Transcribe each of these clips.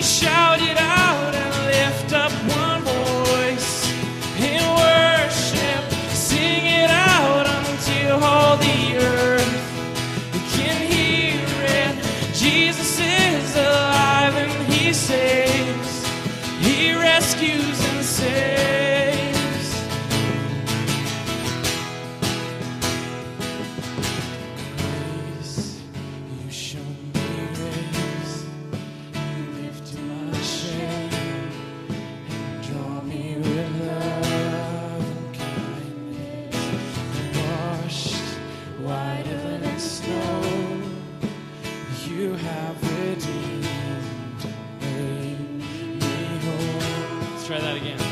shout it out and lift up one voice in worship. Sing it out until all the earth can hear it. Jesus is alive and he saves. He rescues and saves. Grace, you show me grace. You lift my shame and draw me with love and kindness. Washed whiter than snow, you have redeemed and made me whole. Let's try that again.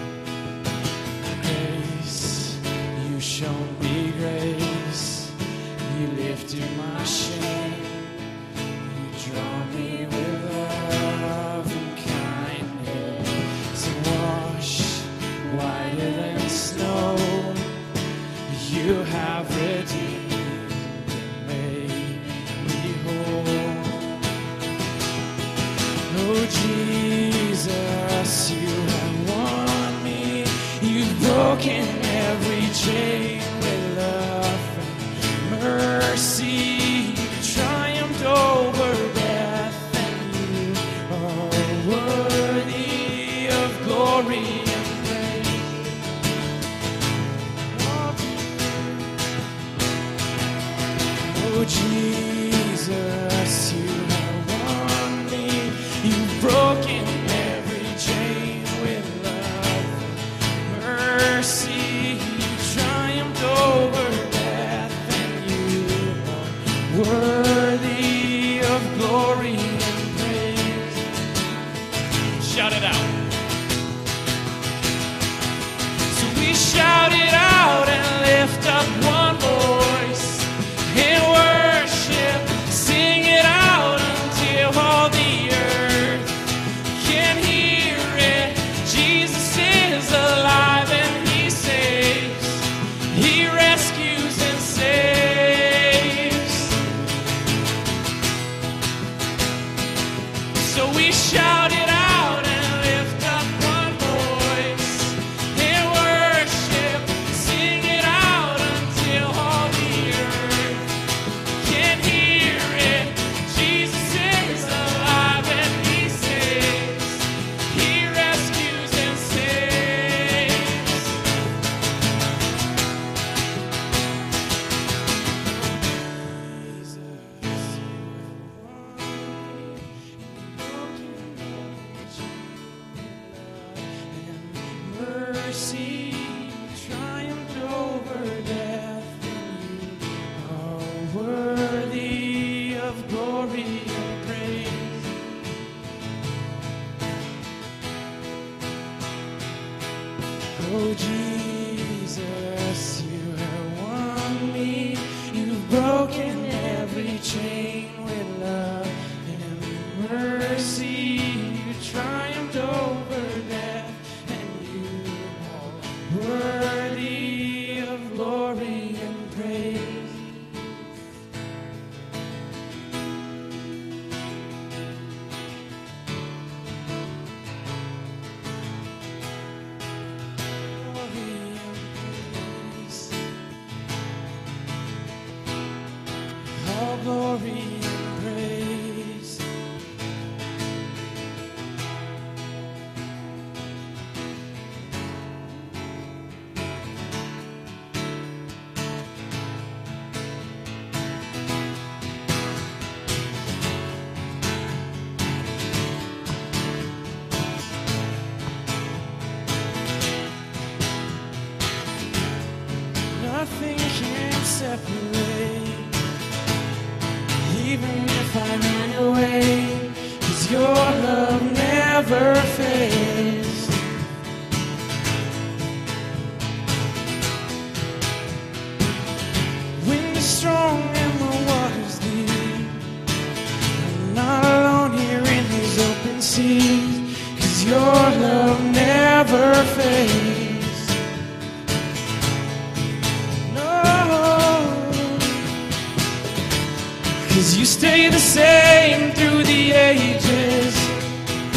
Grace, you show me grace. You lifted my shame. You draw me with love and kindness. And washed whiter than snow, you have redeemed and made me whole. Oh Jesus, you have won me. You've broken every chain with love and mercy. You triumphed over death, and you are worthy of glory and praise. Oh Jesus, you have won me. You've broken every chain with love and mercy. You triumphed over death, and you are worthy of glory and praise. Shout it out. So we shout it out and lift up one voice in worship. Sing it out until all the earth can hear it. Jesus is alive and he saves. He rescues and saves. So we shout it out and lift up one voice in worship. Sing it out until all the earth can hear it. Jesus is alive and he saves. He rescues and saves. Mercy triumphed over death, and you are worthy of glory and praise. Oh Jesus, you have won me. You've broken every chain with love and mercy. You triumphed over death, and you are worthy of glory and praise. Glory and praise. All glory and praise. Nothing can separate, even if I ran away, 'cause your love never fades. Wind is strong and the water's deep. I'm not alone here in these open seas, 'cause your love never fades. No, 'cause you stay the same through the ages.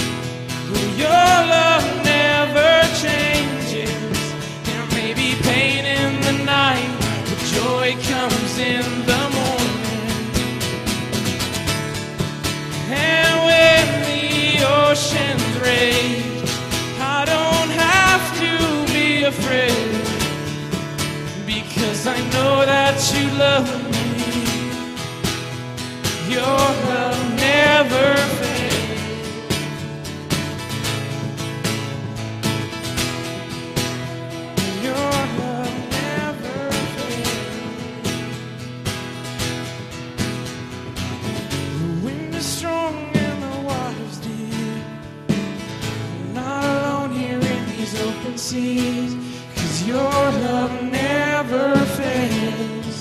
know that you love me. Your love never fails. Your love never fails. The wind is strong and the water's deep. I'm not alone here in these open seas, 'cause your love never fails.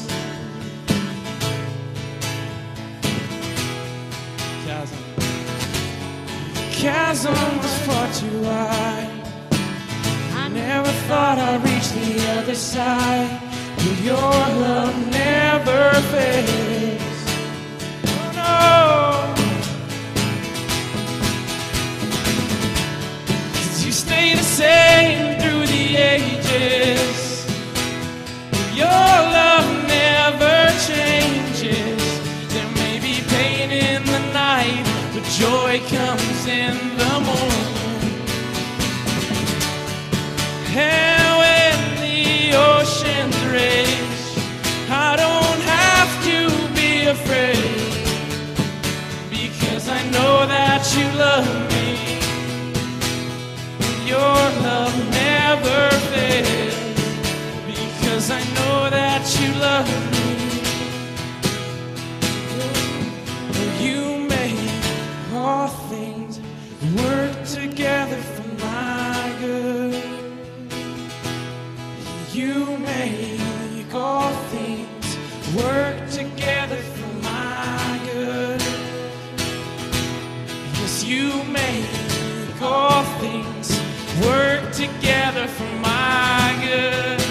Chasm was far too wide. I never thought I'd reach the other side, but your love never fails. Oh no, 'cause you stay the same through the ages. Your love never changes. There may be pain in the night, but joy comes in the morning. And when the oceans rage, I don't have to be afraid, because I know that you love me. Your love never fails, because I know that you love me. You make all things work together for my good. You make all things work together for my good. Yes, you make all things work together for my good.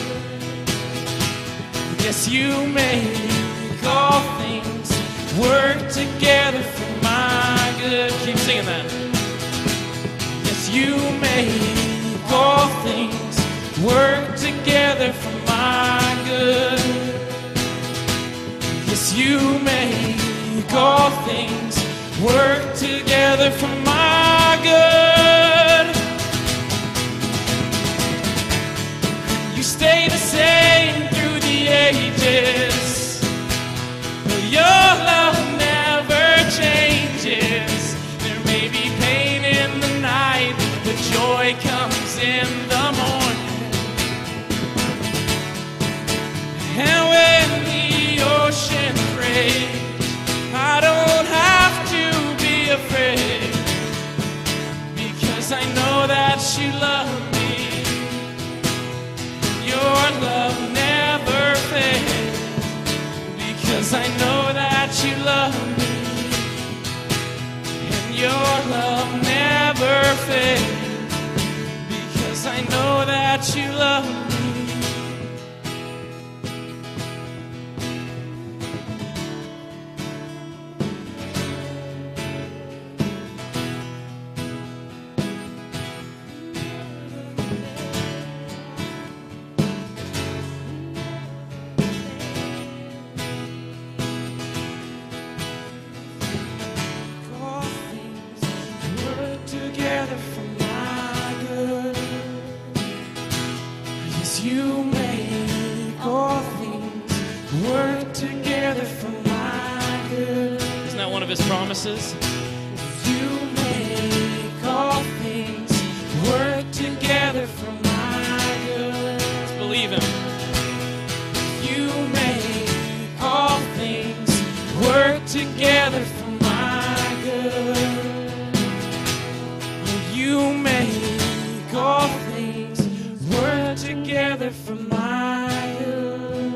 Yes, you make all things work together for my good. Keep singing that. Yes, you make all things work together for my good. Yes, you make all things work together for my good. You stay the same through the ages. Your love never changes. There may be pain in the night, but joy comes in the morning. And when the oceans rage, I don't have to be afraid, because I know that you love me. Your love never fails, because I know that you love me. And your love never fails, because I know that you love me. His promises. You make all things work together for my good. Let's believe him. You make all things work together for my good. You make all things work together for my good.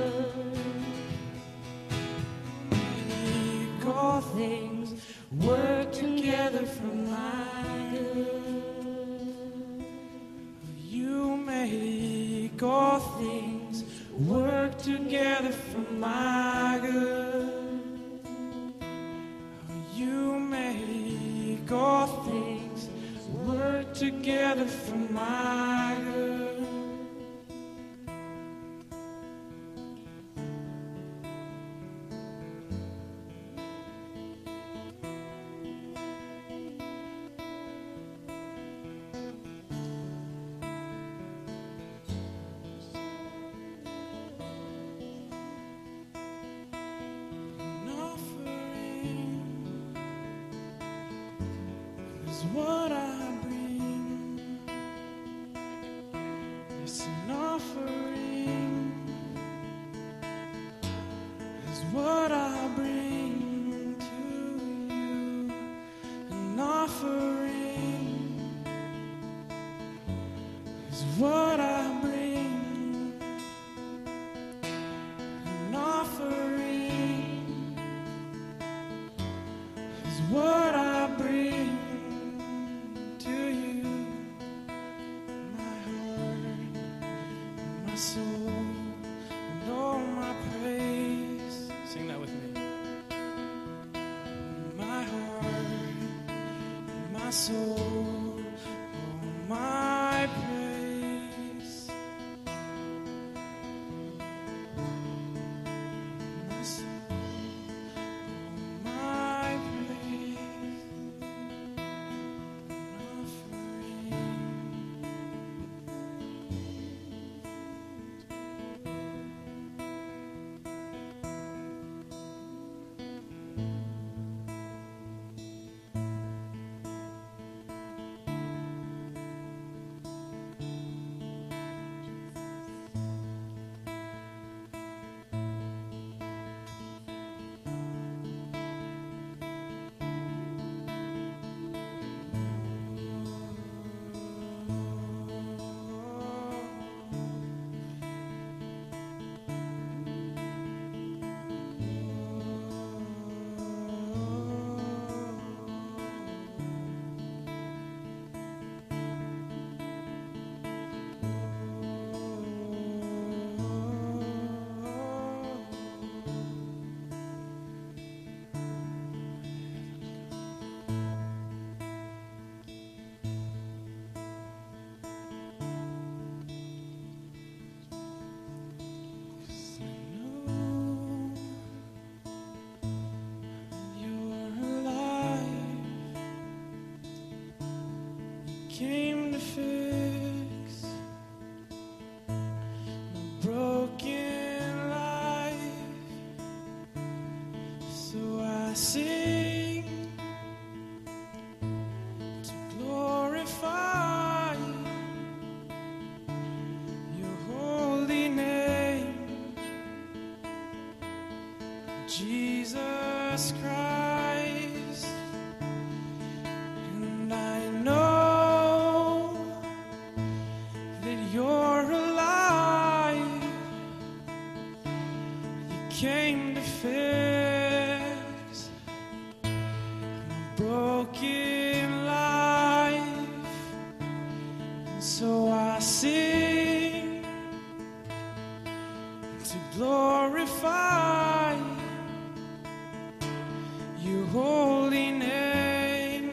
Make all things work together for my good. You make all things work together for my good. You make all things work together for my good. what I bring. It's an offering. Is what I bring to you. An offering is what I bring. An offering is what I bring to you. My heart, my soul, and all my praise. Sing that with me. My heart, my soul, all my praise. My soul, all my praise. An offering. Came to fix my broken life, so I sing to glorify your holy name, Jesus Christ. And I know that you're alive. You came to fix my broken life. And so I sing to glorify your holy name,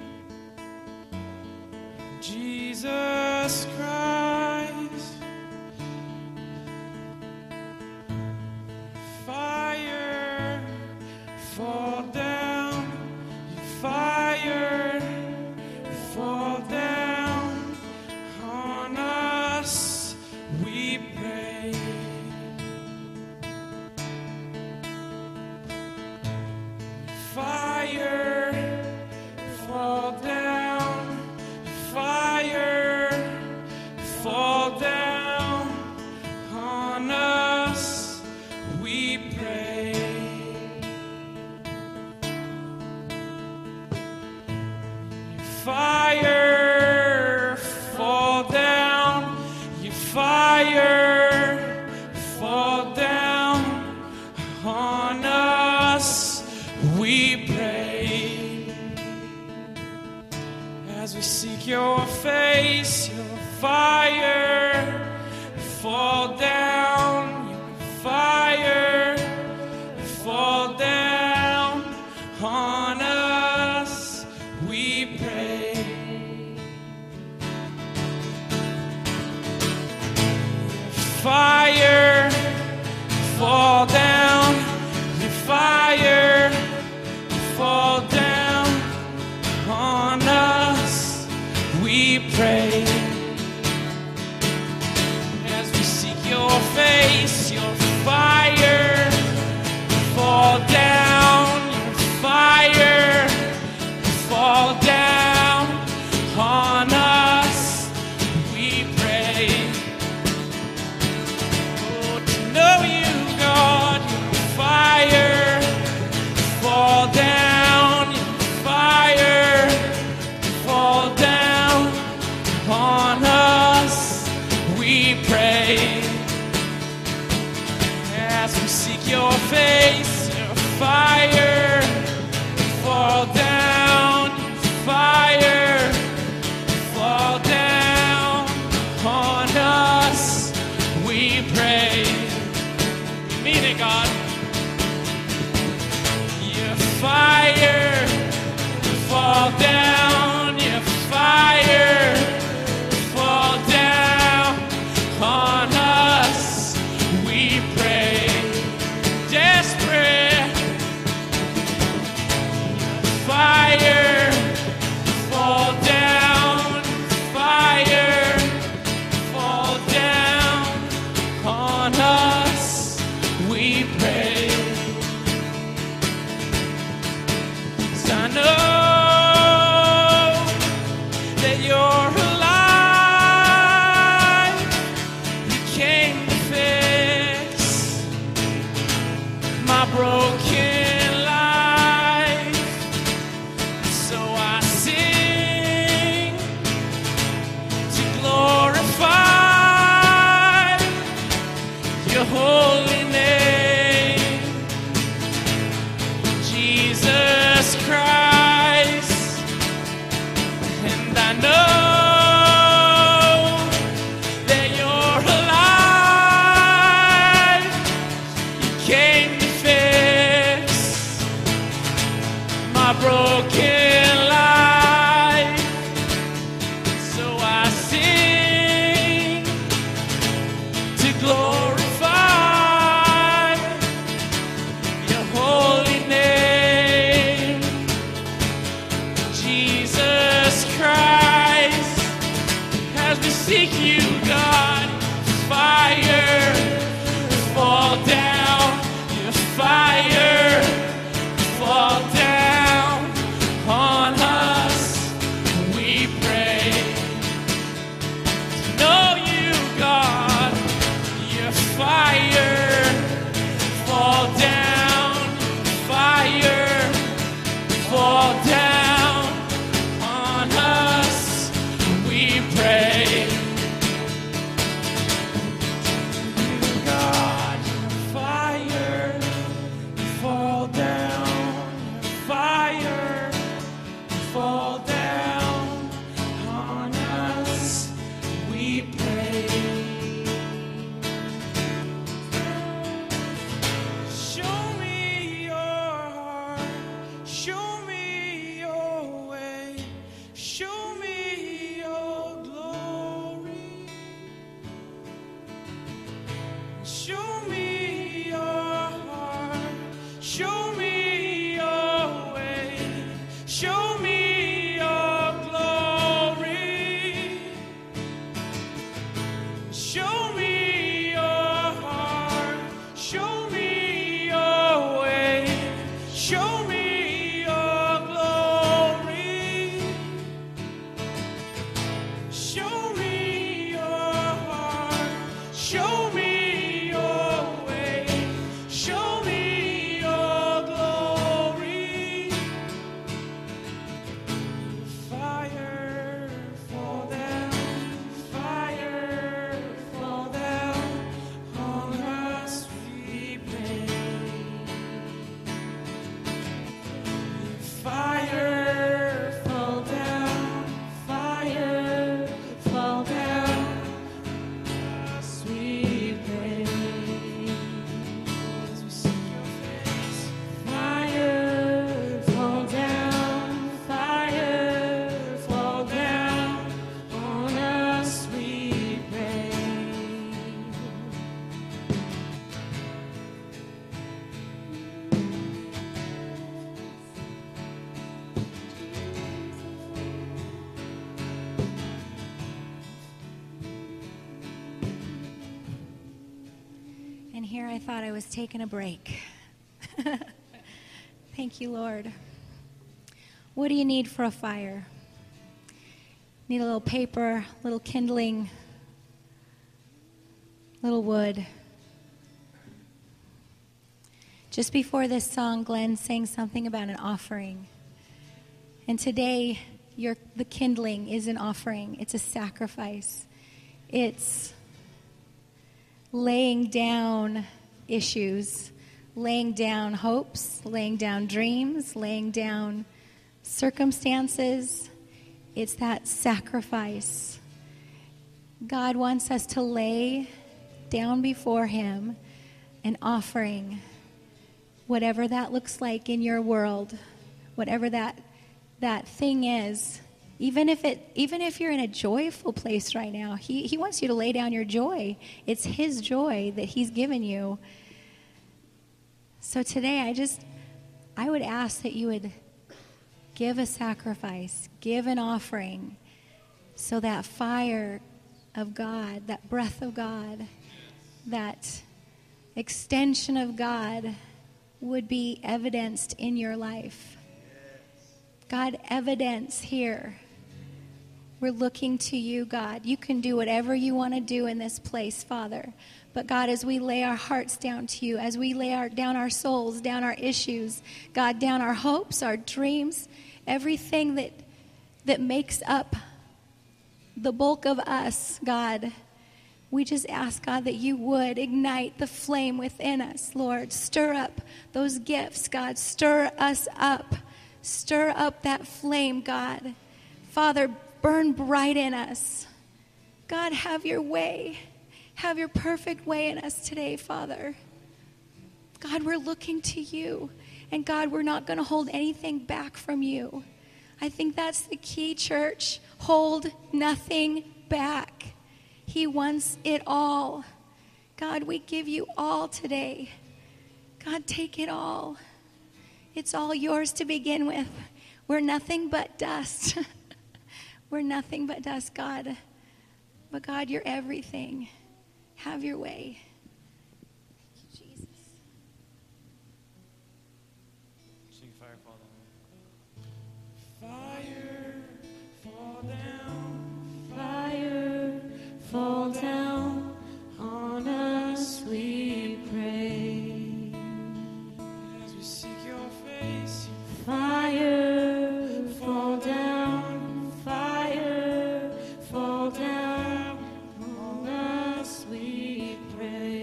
Jesus Christ. Fire, fall down. Fire, fall down on us, we pray. Fire, fall down. Fire, fall down on us, we pray. Fire, fall down. Your fire, fall down on us, we pray. As we seek your face, your fire, fall down. Your fire, fall down on us, we pray. Fire, fall down. Your fire, fall down on us, we pray. As we seek your face, your fire, fall down. Your fire, fall down I know that you're alive. You came to fix my broken life. So I sing to glorify your holy name, Jesus Christ. As we seek you, God, fire fall down, your fire fall down on us. We pray to know you, God, your fire fall down, fire fall down on us. We pray. God, fire fall down, fire fall down on us. We pray. Show me your heart, show me your way, show me your glory. Show me your heart, show me your way, show me your glory. Show me your heart, show me your way, show me your glory. Show me your heart, show me your way, show me your glory. Fire fall down, fire fall down on us, we pray. Fire fall down, fire fall down on us, we pray. As we seek your face, fire fall down, fire fall down on us, we pray. And here I thought I was taking a break. Thank you, Lord. What do you need for a fire? Need a little paper, little kindling, little wood. Just before this song, Glenn sang something about an offering. And today, the kindling is an offering. It's a sacrifice. It's laying down issues, laying down hopes, laying down dreams, laying down circumstances. It's that sacrifice. God wants us to lay down before Him an offering, whatever that looks like in your world, whatever that thing is. Even if you're in a joyful place right now, he wants you to lay down your joy. It's His joy that He's given you. So today, I would ask that you would give a sacrifice, give an offering, so that fire of God, that breath of God, that extension of God would be evidenced in your life. God, evidence here. We're looking to you, God. You can do whatever you want to do in this place, Father. But God, as we lay our hearts down to you, as we lay down our souls, down our issues, God, down our hopes, our dreams, everything that makes up the bulk of us, God, we just ask, God, that you would ignite the flame within us, Lord. Stir up those gifts, God. Stir us up. Stir up that flame, God. Father, burn bright in us. God, have your way. Have your perfect way in us today, Father. God, we're looking to you. And God, we're not going to hold anything back from you. I think that's the key, church. Hold nothing back. He wants it all. God, we give you all today. God, take it all. It's all yours to begin with. We're nothing but dust. We're nothing but dust, God. But God, you're everything. Have your way. Thank you, Jesus. Sing fire fall down. Fire fall down. Fire fall down on us, we pray. As we seek your face. Fire fall down. Fire fall down on us, we pray.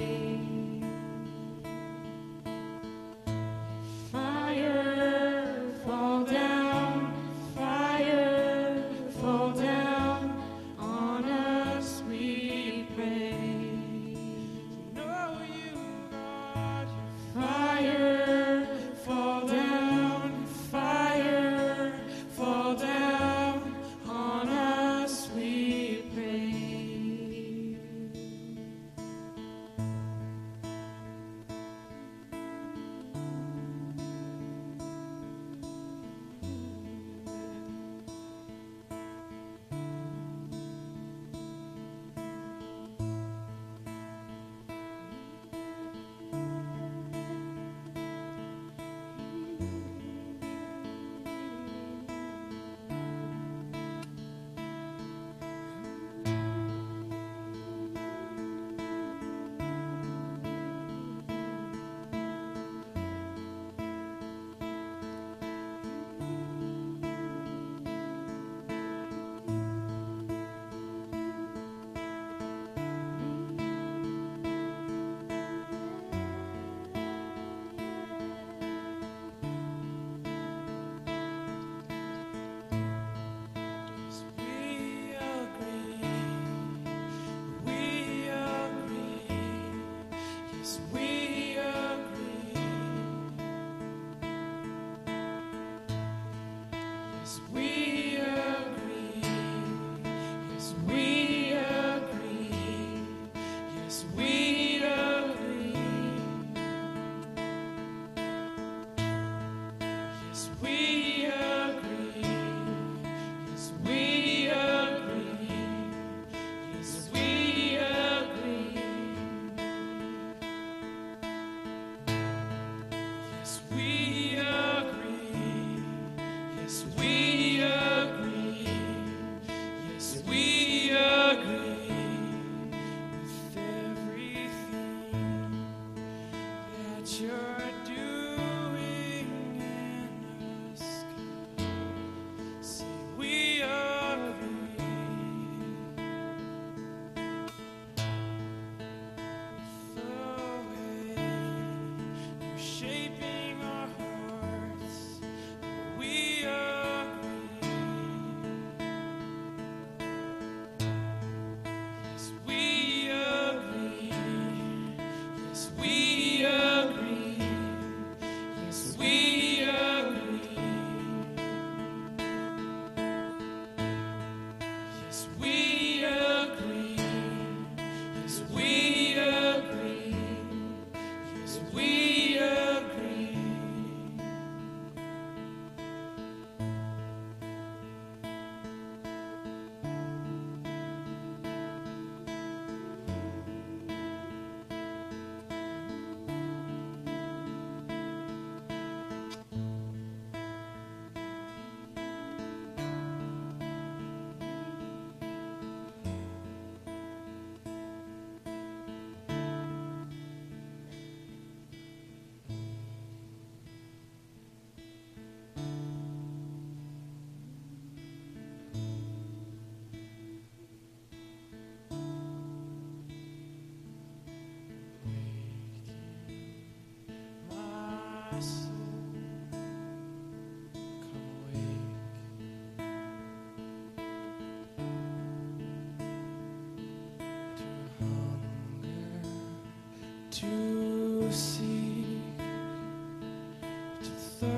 to seek, to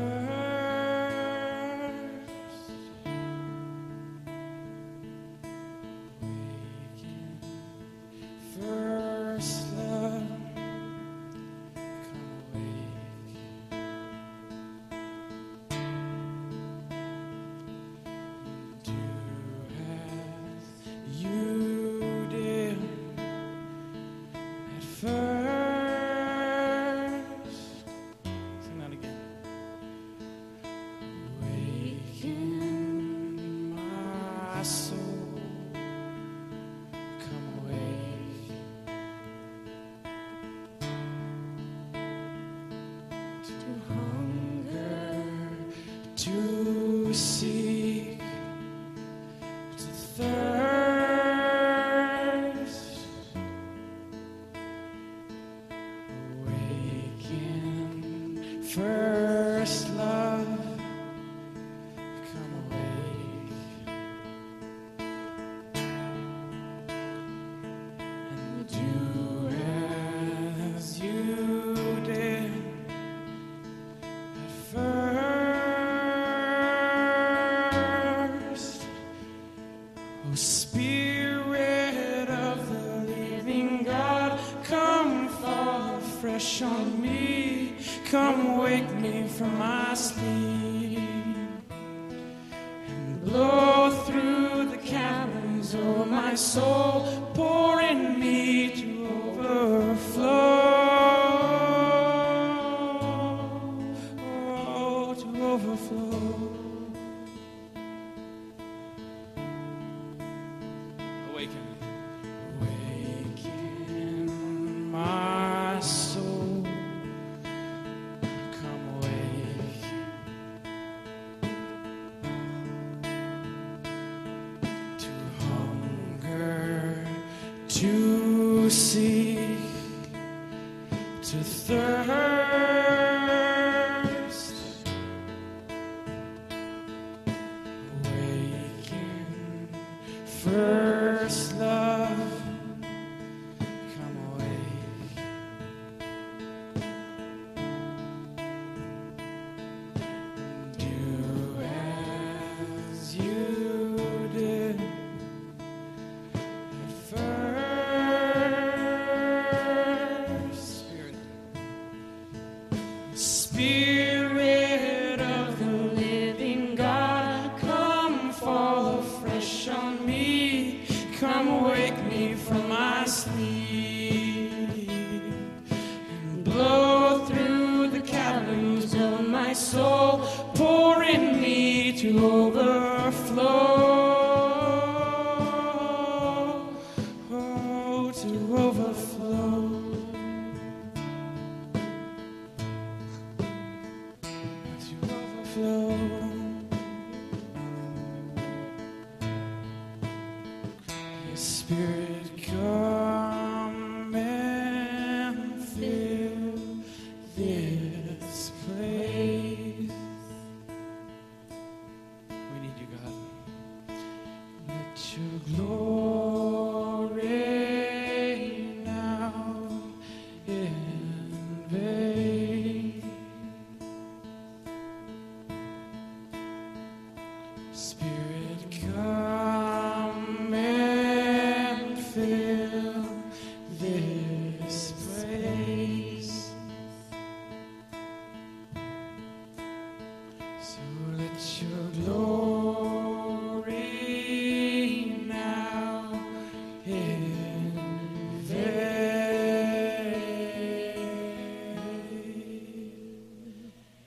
thirst, waking, first love, come awake. Do as you did at first. Sing that again. Awaken my soul, come awake. To hunger, to seek, to thirst, awaken, first love, come awake, and do as you did at first. Oh, Spirit of the living God, come fall fresh on me. Come wake me from my sleep and blow through the caverns of my soul. Pour in me to overflow. Oh, to overflow. Awaken. Awaken my soul. Come awake. To hunger, to seek, to thirst. Awaken, first love, come awake. Do as you did at first. Spirit of the living God, come fall afresh on me. Come wake me from my sleep and blow through the caverns of my soul. Pour in me to overflow. Oh, to overflow. To overflow. Your Spirit, come and fill this place. We need you, God. Let your glory now invade. Spirit, come and fill this place. So let your glory now invade.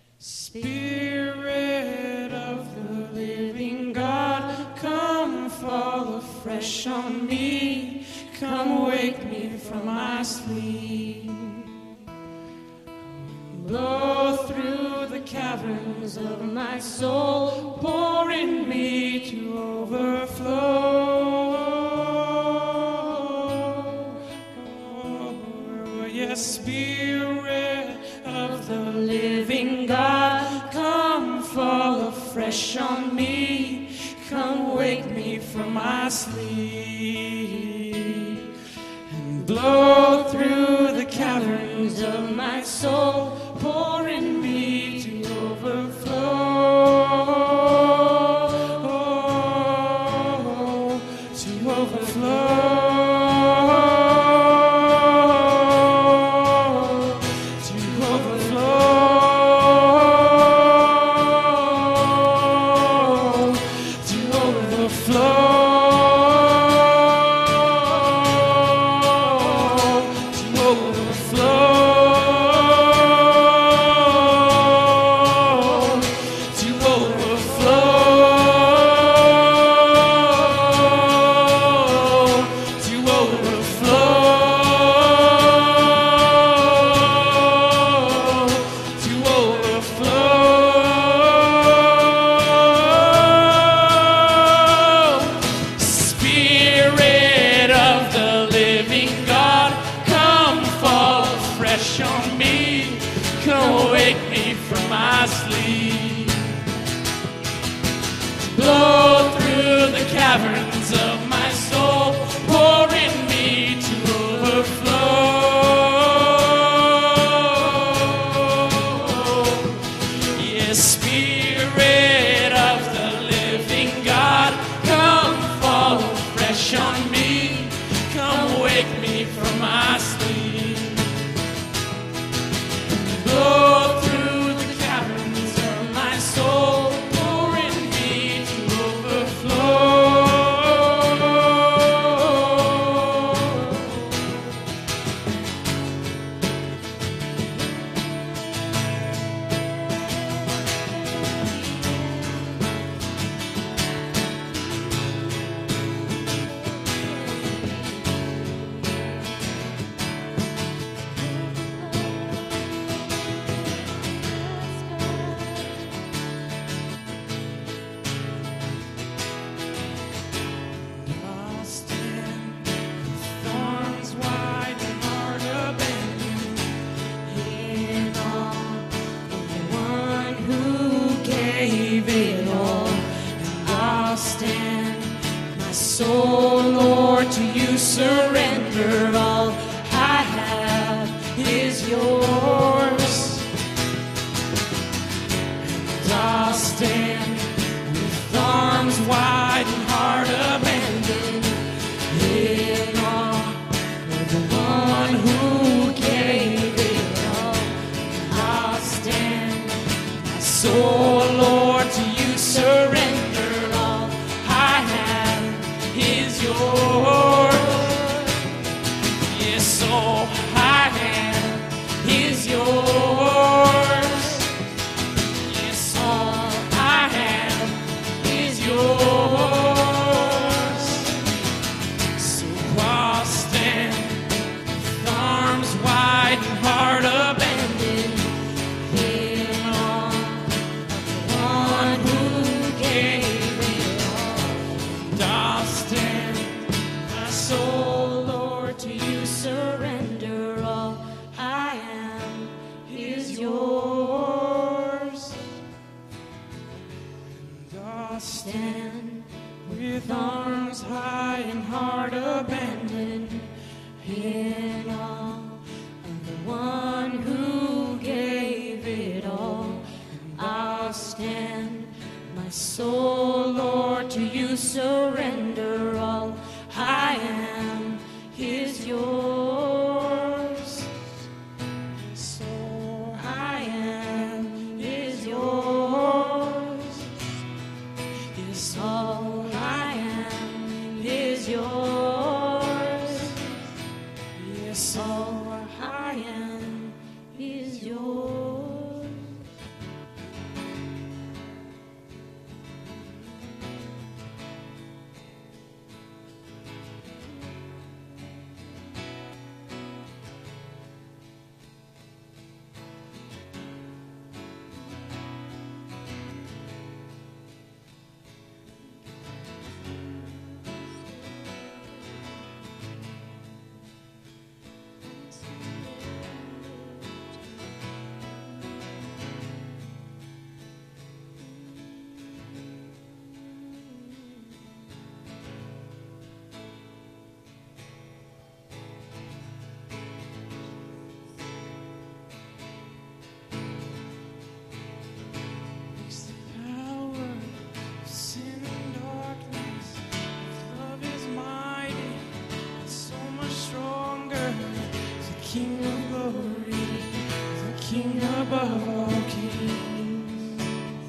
Spirit of the living God, come fall afresh on me. Come wake me from my sleep. Blow through the caverns of my soul. Pour in me to overflow. Oh, yes, Spirit of the living God, come fall afresh on me. Come wake me from my sleep and blow through the caverns springs of my soul, pour in me to overflow, to overflow, to overflow, to overflow. Spirit of the living God, come fall fresh on me. Come wake me from my sleep. Blow through the caverns of my soul, pour in me to overflow. Yes, Spirit of the living God, come fall fresh on me. Come wake me from my sleep. Blow through the caverns of my soul, pour in me to overflow. Lost in thorns wide and hard abandoned, in awe of the one who gave it all. And I'll stand, my soul, Lord, to you surrender. All I have is yours. And I'll stand with arms wide and heart abandoned, in awe of the one who gave it all. I'll stand, my soul, Lord, to you surrender. All I have is yours. Yes, all I have is yours. Yes, all I have is yours. So I'll stand with arms wide and heart abandoned, in awe of the one who gave it all. And I'll stand, my soul, Lord, to you surrender. All I am is yours. And I'll stand with arms high and heart abandoned, in awe of the one who gave it all. And I'll stand, my soul, Lord, to you surrender. All I am is yours. So I am is yours. Yes, all I am is yours. Yes, all I am is yours. above all kings.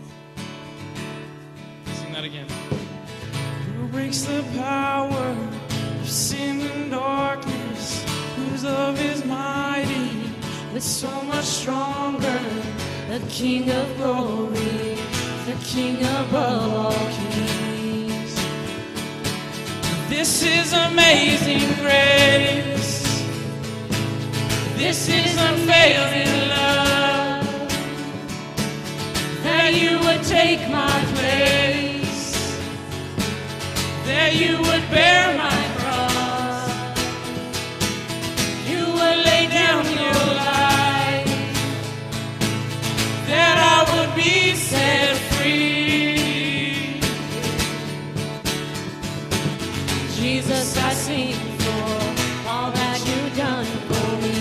Sing that again. Who breaks the power of sin and darkness, whose love is mighty, but so much stronger. The King of glory, the King above all kings. This is amazing grace. This is unfailing love, that you would take my place, that you would bear my cross, you would lay down your life, that I would be set free. Jesus, I sing for all that you've done for me.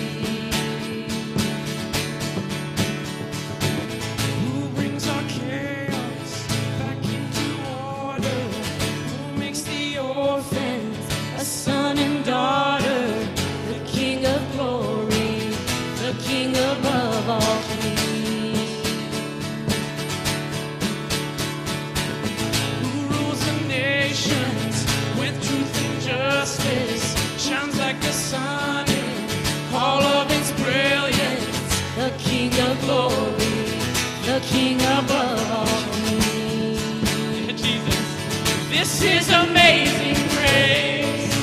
Son and daughter, the King of glory, the King above all kings. Who rules the nations with truth and justice, shines like the sun in all of its brilliance. The King of glory, the King above all kings. Yeah, Jesus. This is amazing grace.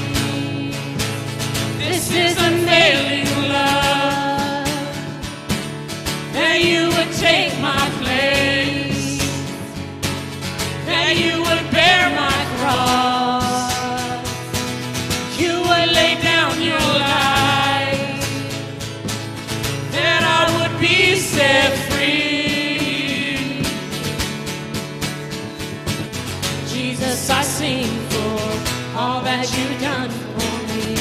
This is unfailing love, that you would take my place, that you would bear my cross, you would lay down your life, that I would be set free. Jesus, I sing for all that you've done for me.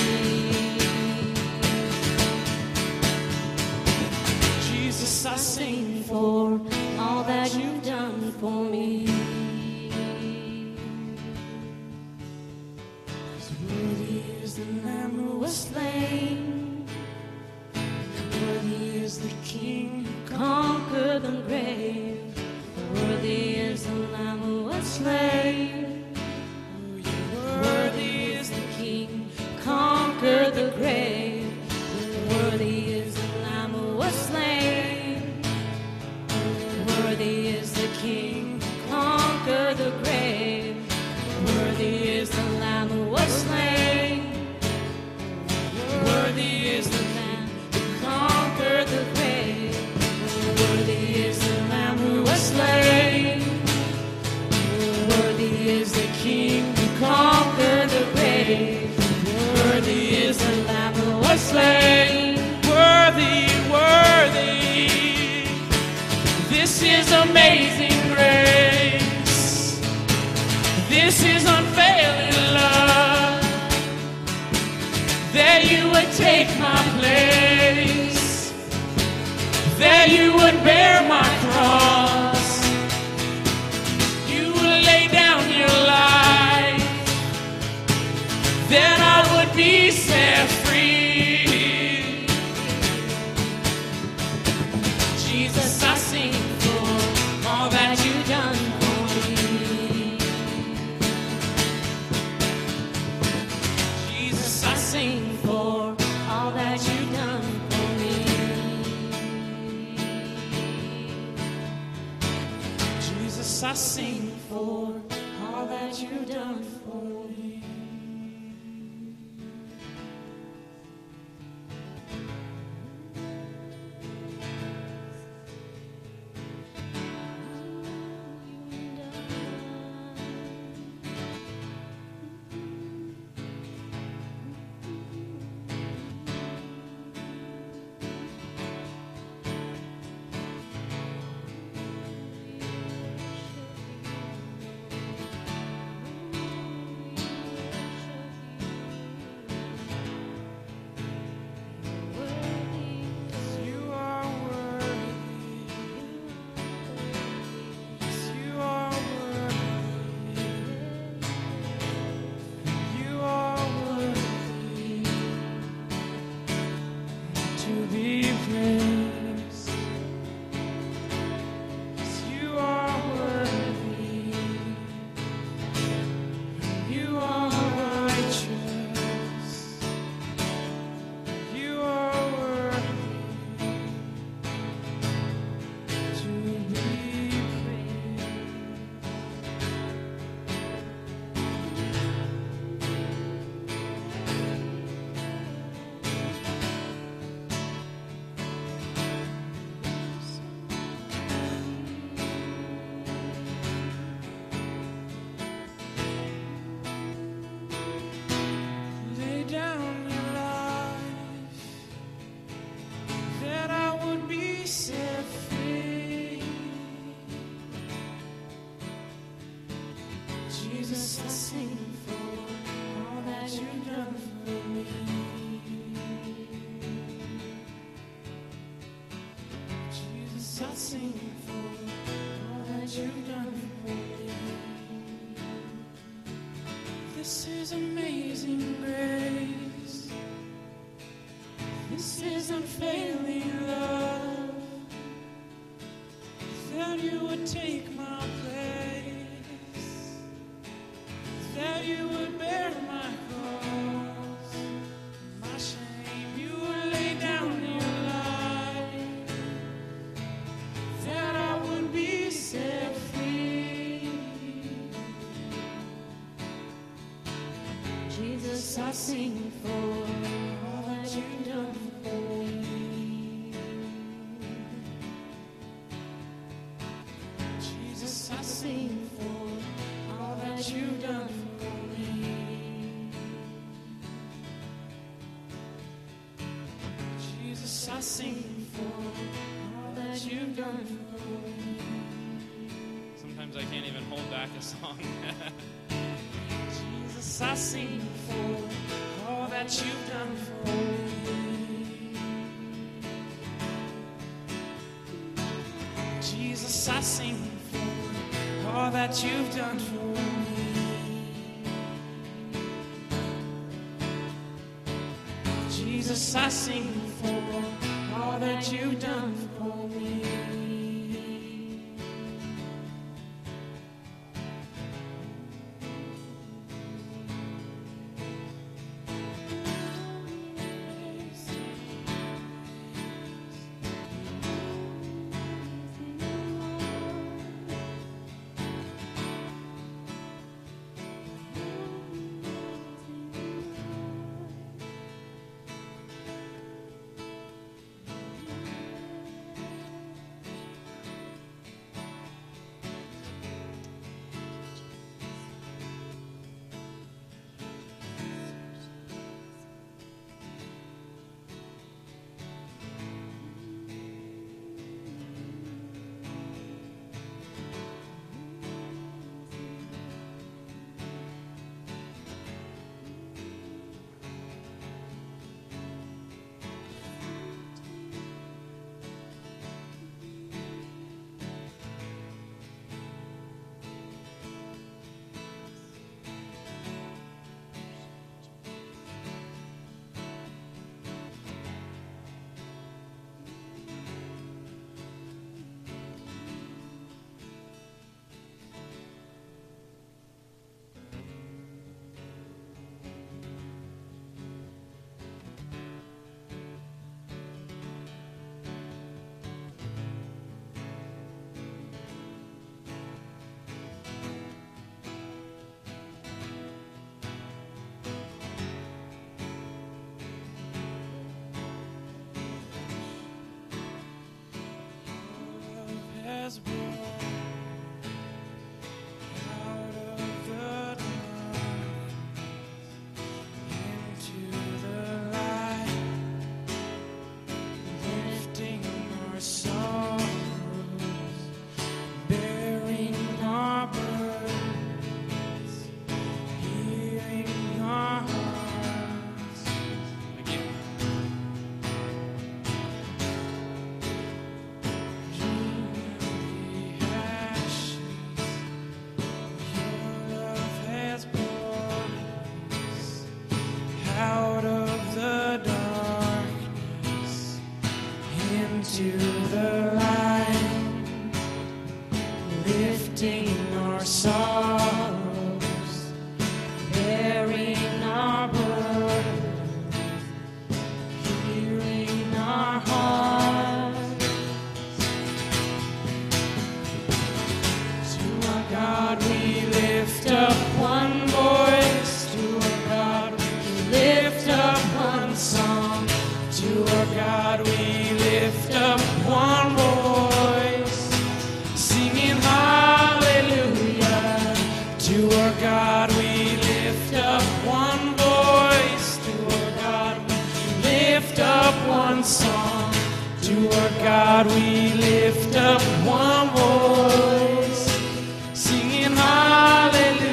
I sing for all that you've done for me. 'Cause worthy is the Lamb who was slain, worthy is the King who conquered the grave, worthy is the Lamb who was slain, worthy is the King who conquered the grave, worthy is the Lamb who was slain. Worthy is the King who conquered the grave. Worthy is the Lamb who was slain. Worthy is the Lamb who conquered the grave. Worthy is the Lamb who was slain. Worthy is the King who conquered the grave. Worthy is the Lamb who was slain. Worthy, worthy. This is amazing grace. This is unfailing love, that you would take my place, that you would bear my cross, you would lay down your life, that I would be set free. Jesus, I sing for all that you've done for me. Jesus, I sing for all that you've done for me. Jesus, I sing for all that you've done for me. This is amazing grace. This is unfailing love. That you would take my place. That you would bear my cross, my shame. You would lay down your life. That I would be set free. Jesus, I sing for all that you've done for me. Jesus, I sing for all that you've done for me. Jesus, I sing for all that you've done for me. Sometimes I can't even hold back a song. Jesus, I sing for all that you've done for me. Jesus, I sing for all that you've done for me. Jesus, I sing for all that you've done for me. Has brought out of the darkness into the light, lifting our sorrows, bearing our burdens, healing our hearts. Again. Out of the darkness into the light, lifting our sorrows, bearing our burdens, healing our hearts. To our God we lift up one voice, to our God lift up one song. To our God we lift up one voice, singing hallelujah. To our God we lift up one voice. To our God we lift up one song. To our God we lift up one voice, singing hallelujah.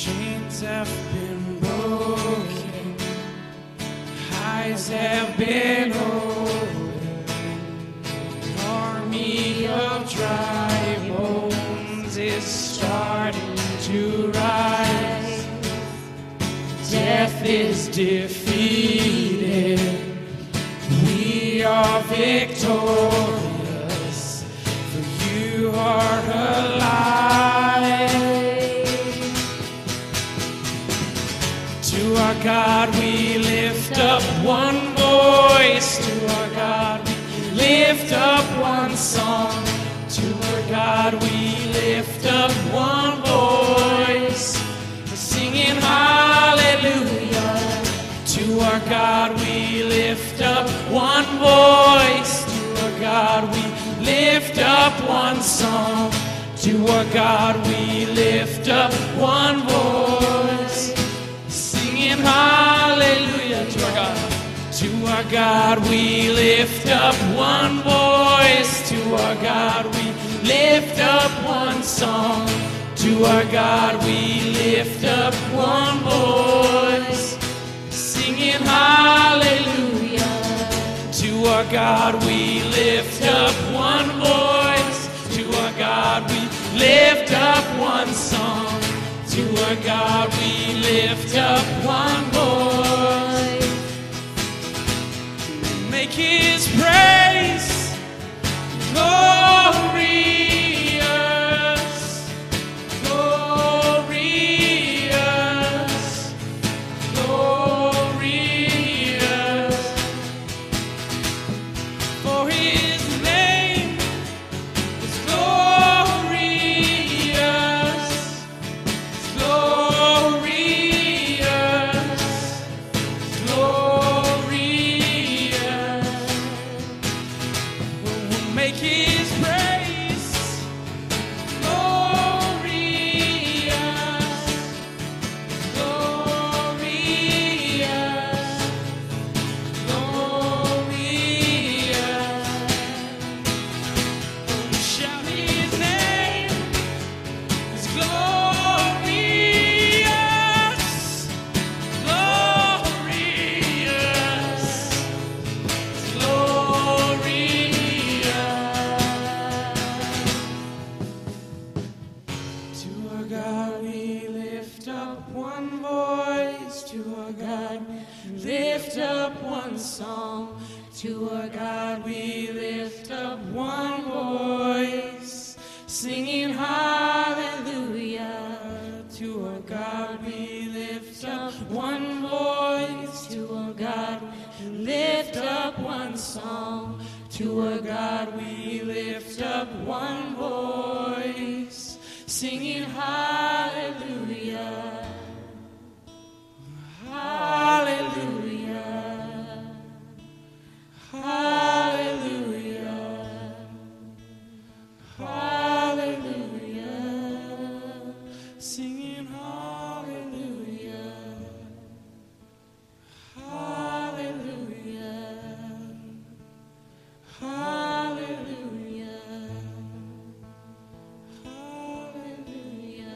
Chains have been broken, eyes have been opened. An army of dry bones is starting to rise. Death is defeated. We are victorious, for you are alive. To our God we lift up one voice. To our God we lift up one song. To our God we lift up one voice, singing hallelujah. To our God we lift up one voice. To our God we lift up one song. To our God we lift up one voice, singing hallelujah. To our God. To our God we lift up one voice. To our God we lift up one song. To our God we lift up one voice, singing hallelujah. To our God we lift up one voice. To our God we lift up one song. To our God we lift up one voice. Make his praise glorious, glorious, glorious. For his name is glorious, glorious, glorious. We'll make his praise glorious, glorious, glorious. Shout his name is glorious, glorious, glorious. To our God we lift up one voice. To our God we lift up one song. To our God we lift up one voice, singing hallelujah. To our God we lift up one voice. To our God we lift up one song. To our God we lift up one voice, singing hallelujah. Hallelujah. Hallelujah. Hallelujah. Singing hallelujah. Hallelujah. Hallelujah. Hallelujah.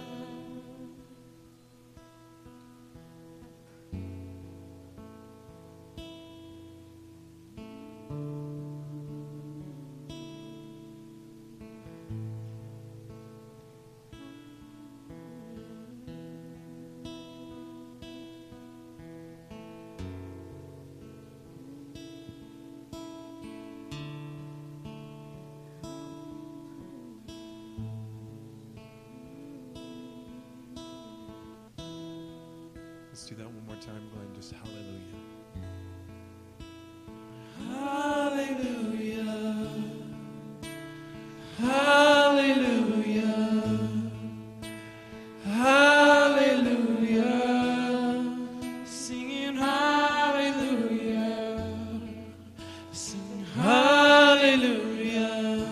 Let's do that one more time, Glenn. Just hallelujah. Hallelujah. Hallelujah. Hallelujah. Singing hallelujah. Sing hallelujah.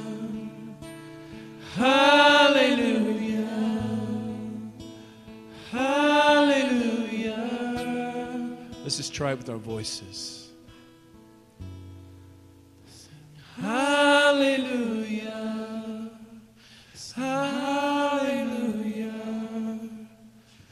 Hallelujah. Hallelujah. Let's just try it with our voices. Hallelujah. Hallelujah.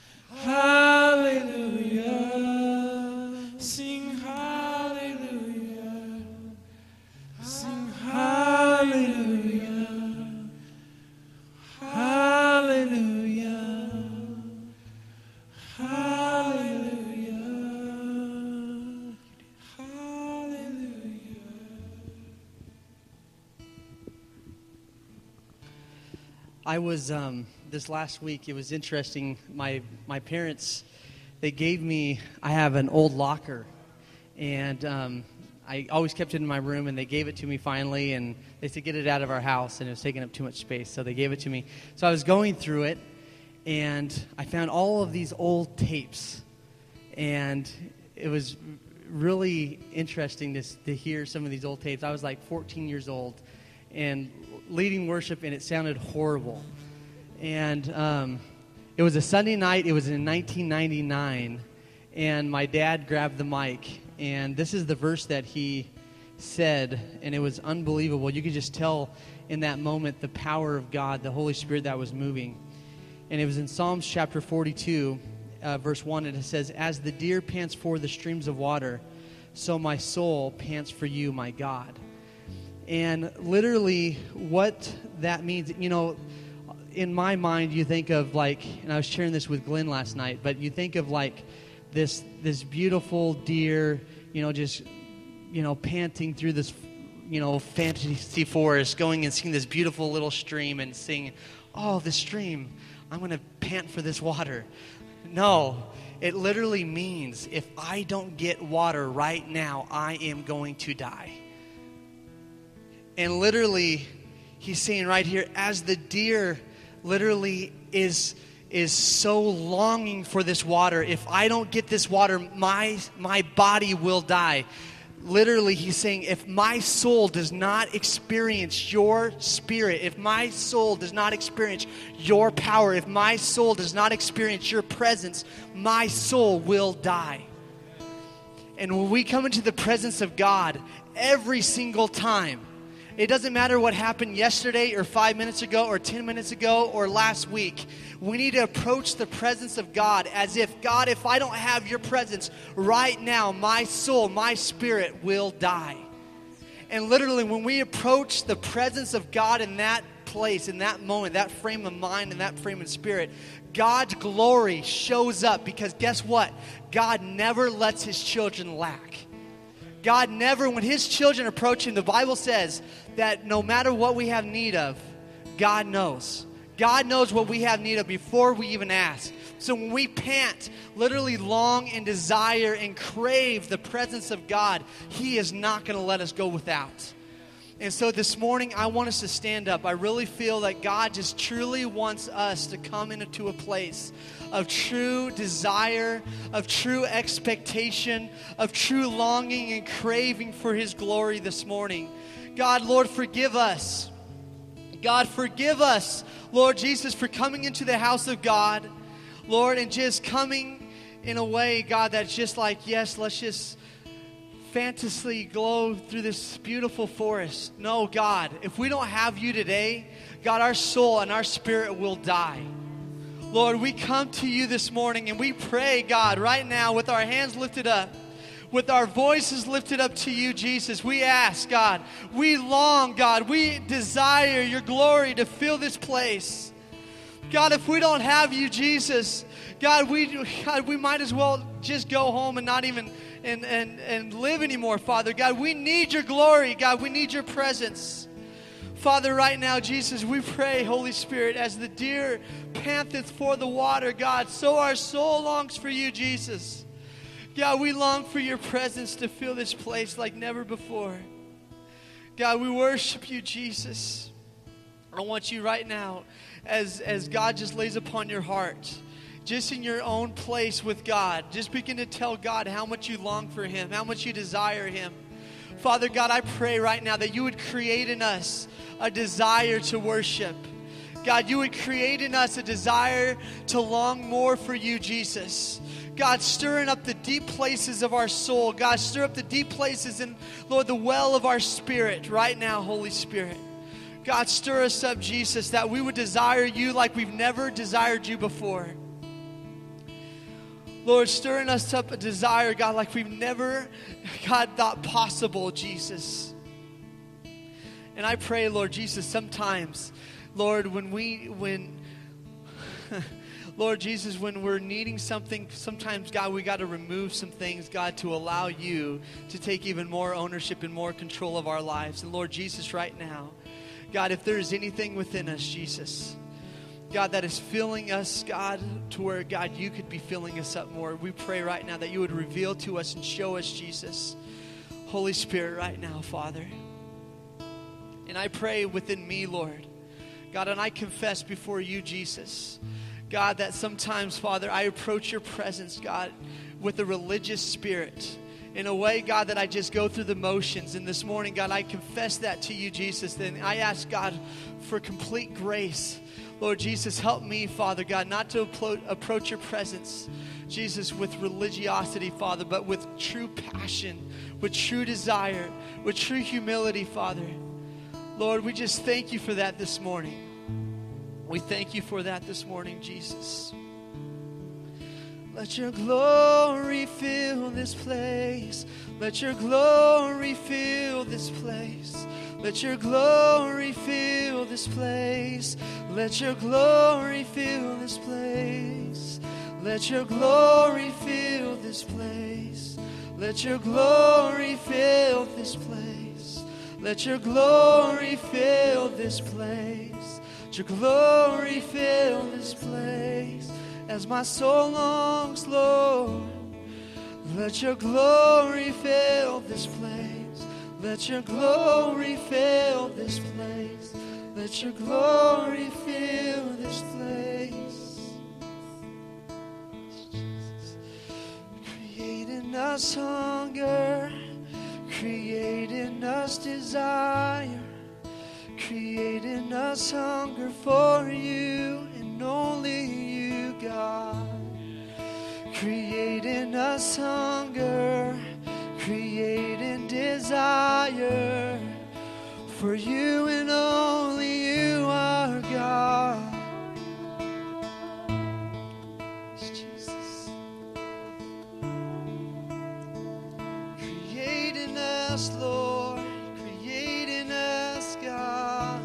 I was this last week. It was interesting. My parents, they gave me. I have an old locker, and I always kept it in my room. And they gave it to me finally, and they said get it out of our house, and it was taking up too much space. So they gave it to me. So I was going through it, and I found all of these old tapes, and it was really interesting to hear some of these old tapes. I was like 14 years old and leading worship, and it sounded horrible. And it was a Sunday night. It was in 1999, and my dad grabbed the mic, and this is the verse that he said, and it was unbelievable. You could just tell in that moment the power of God, the Holy Spirit that was moving. And it was in Psalms chapter 42, verse 1, and it says, "As the deer pants for the streams of water, so my soul pants for you, my God." And literally what that means, you know, in my mind, you think of like, and I was sharing this with Glenn last night, but you think of like this beautiful deer, you know, just, you know, panting through this, you know, fantasy forest, going and seeing this beautiful little stream and saying, "Oh, this stream, I'm going to pant for this water." No, it literally means if I don't get water right now, I am going to die. And literally, he's saying right here, as the deer literally is so longing for this water, if I don't get this water, my body will die. Literally, he's saying, if my soul does not experience your spirit, if my soul does not experience your power, if my soul does not experience your presence, my soul will die. And when we come into the presence of God, every single time, it doesn't matter what happened yesterday or 5 minutes ago or 10 minutes ago or last week. We need to approach the presence of God as if, God, if I don't have your presence right now, my soul, my spirit will die. And literally, when we approach the presence of God in that place, in that moment, that frame of mind and that frame of spirit, God's glory shows up, because guess what? God never lets his children lack. God never, when his children approach him, the Bible says that no matter what we have need of, God knows. God knows what we have need of before we even ask. So when we pant, literally long and desire and crave the presence of God, he is not going to let us go without. And so this morning, I want us to stand up. I really feel that God just truly wants us to come into a place of true desire, of true expectation, of true longing and craving for his glory this morning. God, Lord, forgive us. God, forgive us, Lord Jesus, for coming into the house of God, Lord, and just coming in a way, God, that's just like, yes, let's just fantasy glow through this beautiful forest. No, God, if we don't have you today, God, our soul and our spirit will die. Lord, we come to you this morning and we pray, God, right now with our hands lifted up, with our voices lifted up to you, Jesus. We ask, God, we long, God, we desire your glory to fill this place. God, if we don't have you, Jesus, God, we might as well just go home and not even and live anymore, Father. God, we need your glory. God, we need your presence. Father, right now, Jesus, we pray, Holy Spirit, as the deer panteth for the water, God, so our soul longs for you, Jesus. God, we long for your presence to fill this place like never before. God, we worship you, Jesus. I want you right now, as God just lays upon your heart, just in your own place with God, just begin to tell God how much you long for him, how much you desire him. Father God, I pray right now that you would create in us a desire to worship. God, you would create in us a desire to long more for you, Jesus. God, stirring up the deep places of our soul. God, stir up the deep places in, Lord, the well of our spirit right now, Holy Spirit. God, stir us up, Jesus, that we would desire you like we've never desired you before. Lord, stirring us up a desire, God, like we've never, God, thought possible, Jesus. And I pray, Lord Jesus, sometimes, Lord, Lord Jesus, when we're needing something, sometimes, God, we got to remove some things, God, to allow you to take even more ownership and more control of our lives. And Lord Jesus, right now, God, if there is anything within us, Jesus, God, that is filling us, God, to where, God, you could be filling us up more. We pray right now that you would reveal to us and show us Jesus. Holy Spirit, right now, Father. And I pray within me, Lord, God, and I confess before you, Jesus, God, that sometimes, Father, I approach your presence, God, with a religious spirit. In a way, God, that I just go through the motions. And this morning, God, I confess that to you, Jesus. Then I ask, God, for complete grace. Lord Jesus, help me, Father God, not to approach your presence, Jesus, with religiosity, Father, but with true passion, with true desire, with true humility, Father. Lord, we just thank you for that this morning. We thank you for that this morning, Jesus. Let your glory fill this place. Let your glory fill this place. Let your glory fill this place. Let your glory fill this place. Let your glory fill this place. Let your glory fill this place. Let your glory fill this place. Let your glory fill this place. As my soul longs, Lord, let your glory fill this place. Let your glory fill this place. Let your glory fill this place. Create in us hunger. Create in us desire. Create in us hunger for you and only you, God. Create in us hunger. Create in desire for you and only you, our God. Jesus. Create in us, Lord. Create in us, God.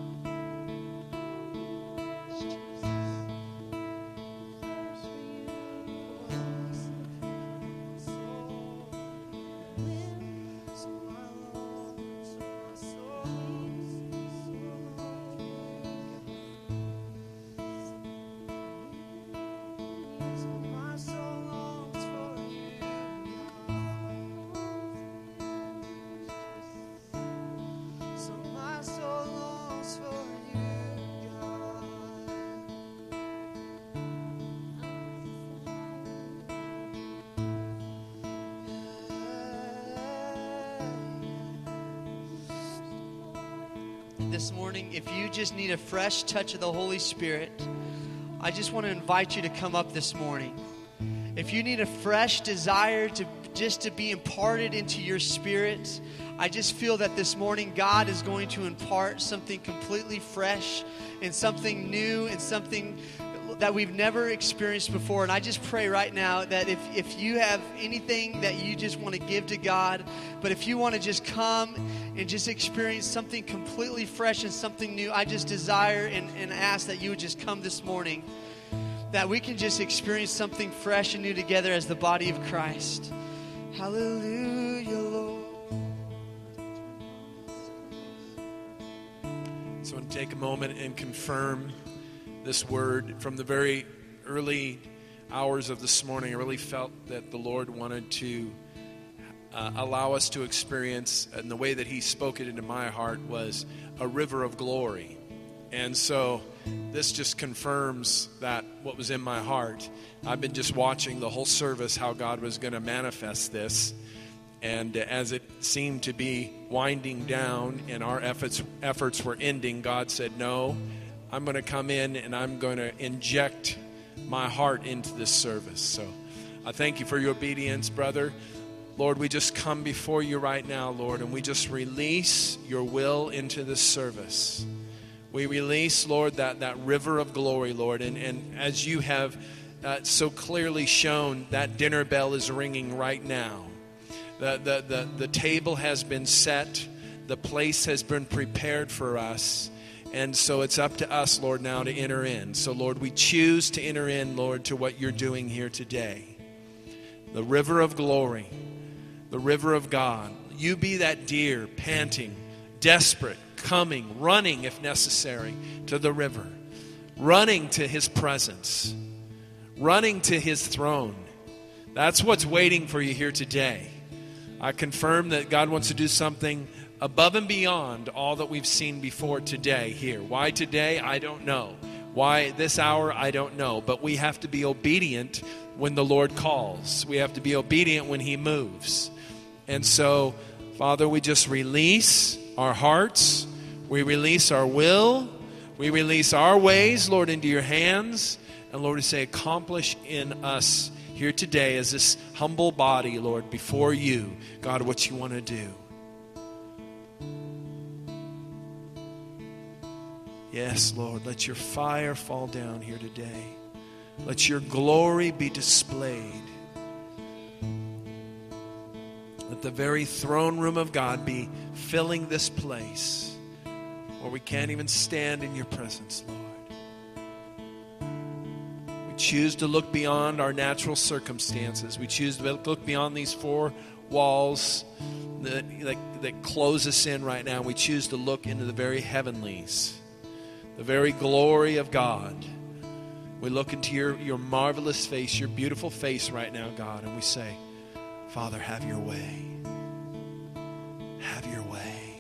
This morning, if you just need a fresh touch of the Holy Spirit, I just want to invite you to come up this morning. If you need a fresh desire to be imparted into your spirit, I just feel that this morning God is going to impart something completely fresh and something new and something that we've never experienced before. And I just pray right now that if you have anything that you just want to give to God, but if you want to just come and just experience something completely fresh and something new, I just desire and ask that you would just come this morning, that we can just experience something fresh and new together as the body of Christ. Hallelujah, Lord. So I want to take a moment and confirm this word. From the very early hours of this morning, I really felt that the Lord wanted to allow us to experience, and the way that He spoke it into my heart was a river of glory. And so this just confirms that what was in my heart. I've been just watching the whole service, how God was going to manifest this. And as it seemed to be winding down and our efforts were ending, God said, no, I'm going to come in and I'm going to inject my heart into this service. So I thank you for your obedience, brother. Lord, we just come before you right now, Lord, and we just release your will into this service. We release, Lord, that river of glory, Lord. And as you have so clearly shown, that dinner bell is ringing right now. The table has been set. The place has been prepared for us. And so it's up to us, Lord, now to enter in. So, Lord, we choose to enter in, Lord, to what you're doing here today. The river of glory, the river of God. You be that deer panting, desperate, coming, running if necessary to the river. running to his presence, running to his throne. That's what's waiting for you here today. I confirm that God wants to do something above and beyond all that we've seen before today here. Why today? I don't know. Why this hour? I don't know. But we have to be obedient when the Lord calls. We have to be obedient when he moves. And so, Father, we just release our hearts. We release our will. We release our ways, Lord, into your hands. And Lord, we say, accomplish in us here today as this humble body, Lord, before you, God, what you want to do. Yes, Lord, let your fire fall down here today. Let your glory be displayed. Let the very throne room of God be filling this place where we can't even stand in your presence, Lord. We choose to look beyond our natural circumstances. We choose to look beyond these four walls that close us in right now. We choose to look into the very heavenlies, the very glory of God. We look into your marvelous face, your beautiful face right now, God, and we say, Father, have your way. Have your way.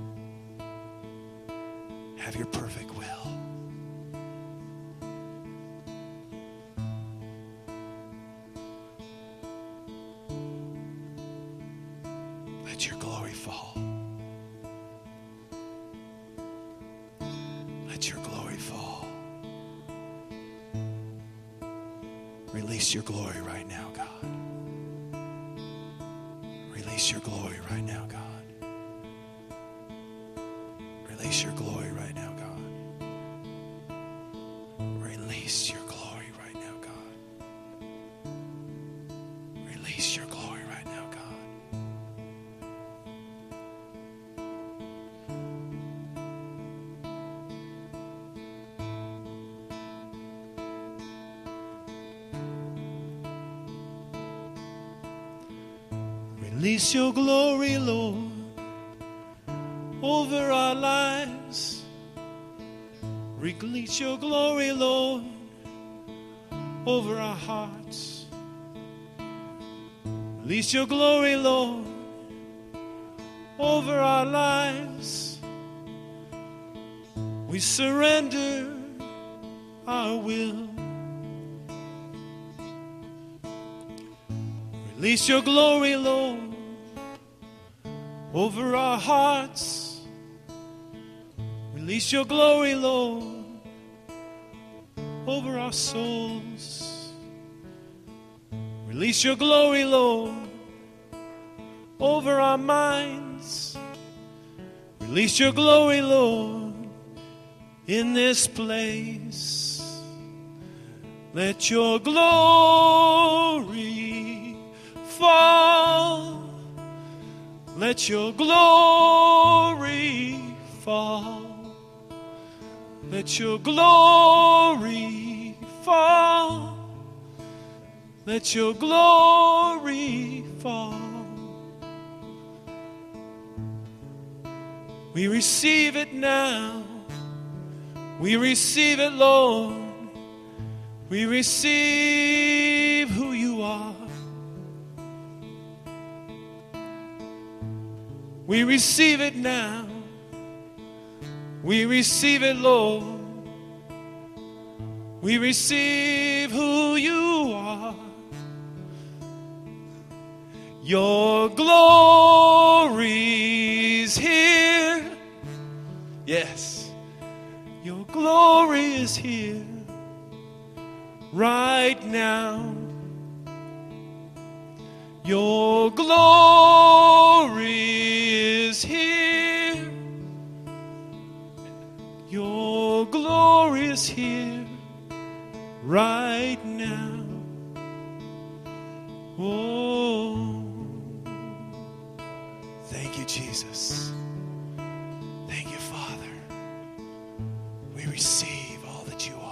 Have your perfect will. Let your glory fall. Let your glory fall. Release your glory right now, God. Release your glory right now, God. Release your glory right now, God. Release your glory right now, God. Release your glory right now, God. Release your glory, Lord, over our lives. Release your glory, Lord, over our hearts. Release your glory, Lord, over our lives. We surrender our will. Release your glory, Lord, over our hearts. Release your glory, Lord, over our souls. Release your glory, Lord, over our minds. Release your glory, Lord, in this place. Let your glory fall. Let your glory fall. Let your glory fall. Let your glory fall. We receive it now. We receive it, Lord. We receive who you are. We receive it now. We receive it, Lord. We receive who you are. Your glory's here. Yes. Your glory is here right now. Your glory is here. Your glory is here right now. Oh, thank you, Jesus. Thank you, Father. We receive all that you are.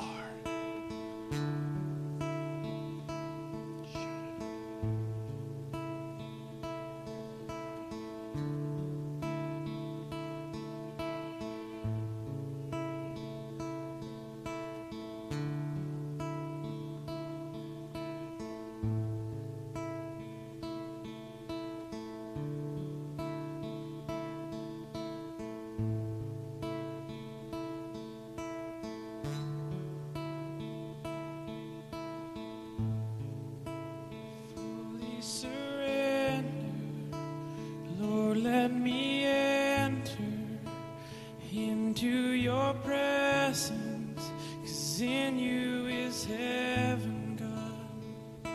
surrender. Lord, let me enter into your presence, 'cause in you is heaven, God.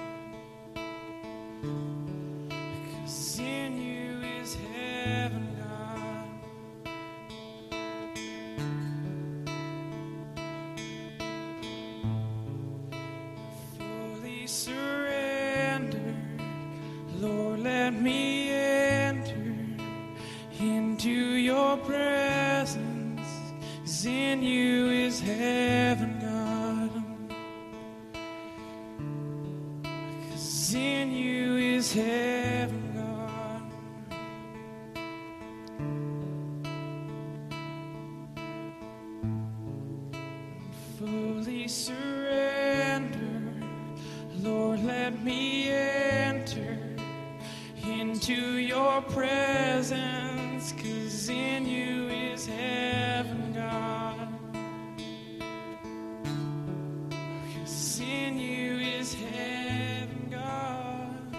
'Cause in you is heaven, God. Fully surrender. Lord, let me enter into your presence, 'cause in you is heaven, God. 'Cause in you is heaven, God. Fully surrender. Lord, let me enter into your presence, 'cause in you is heaven, God. 'Cause in you is heaven, God.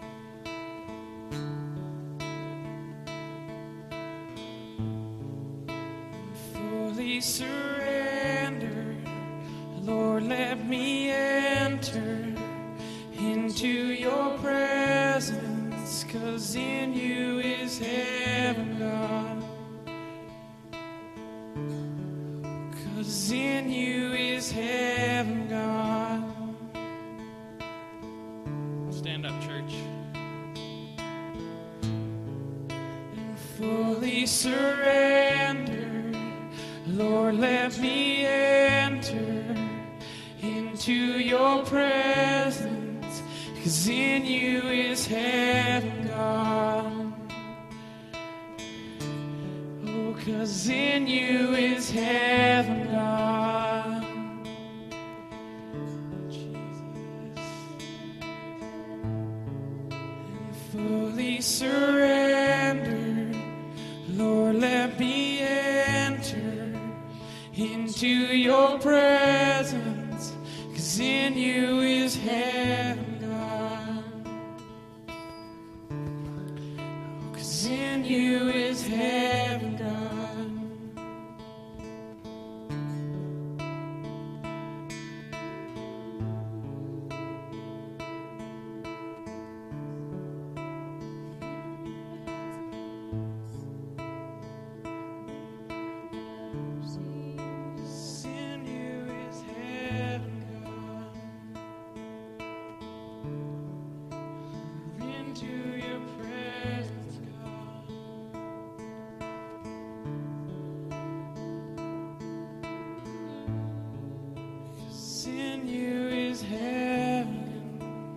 Fully surrender. Lord, let me enter into your presence, 'cause in you is heaven, God. 'Cause in you is heaven, God. Stand up, church. And fully surrender. Lord, let me enter into your presence, 'cause in you is heaven, God. Oh, 'cause in you is heaven, God. Jesus. And fully surrender. Lord, let me enter into your presence, 'cause in you is heaven, God. 'Cause in you is heaven, God. In you is heaven, God. Into your presence, God. 'Cause in you is heaven.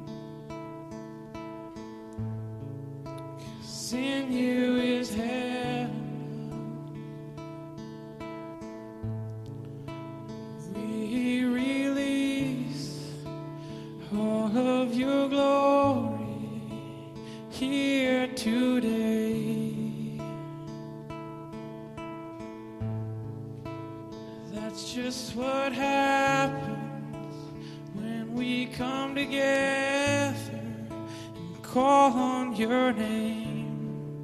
'Cause in you is heaven. We release all of your glory here today. That's just what happens when we come together and call on your name.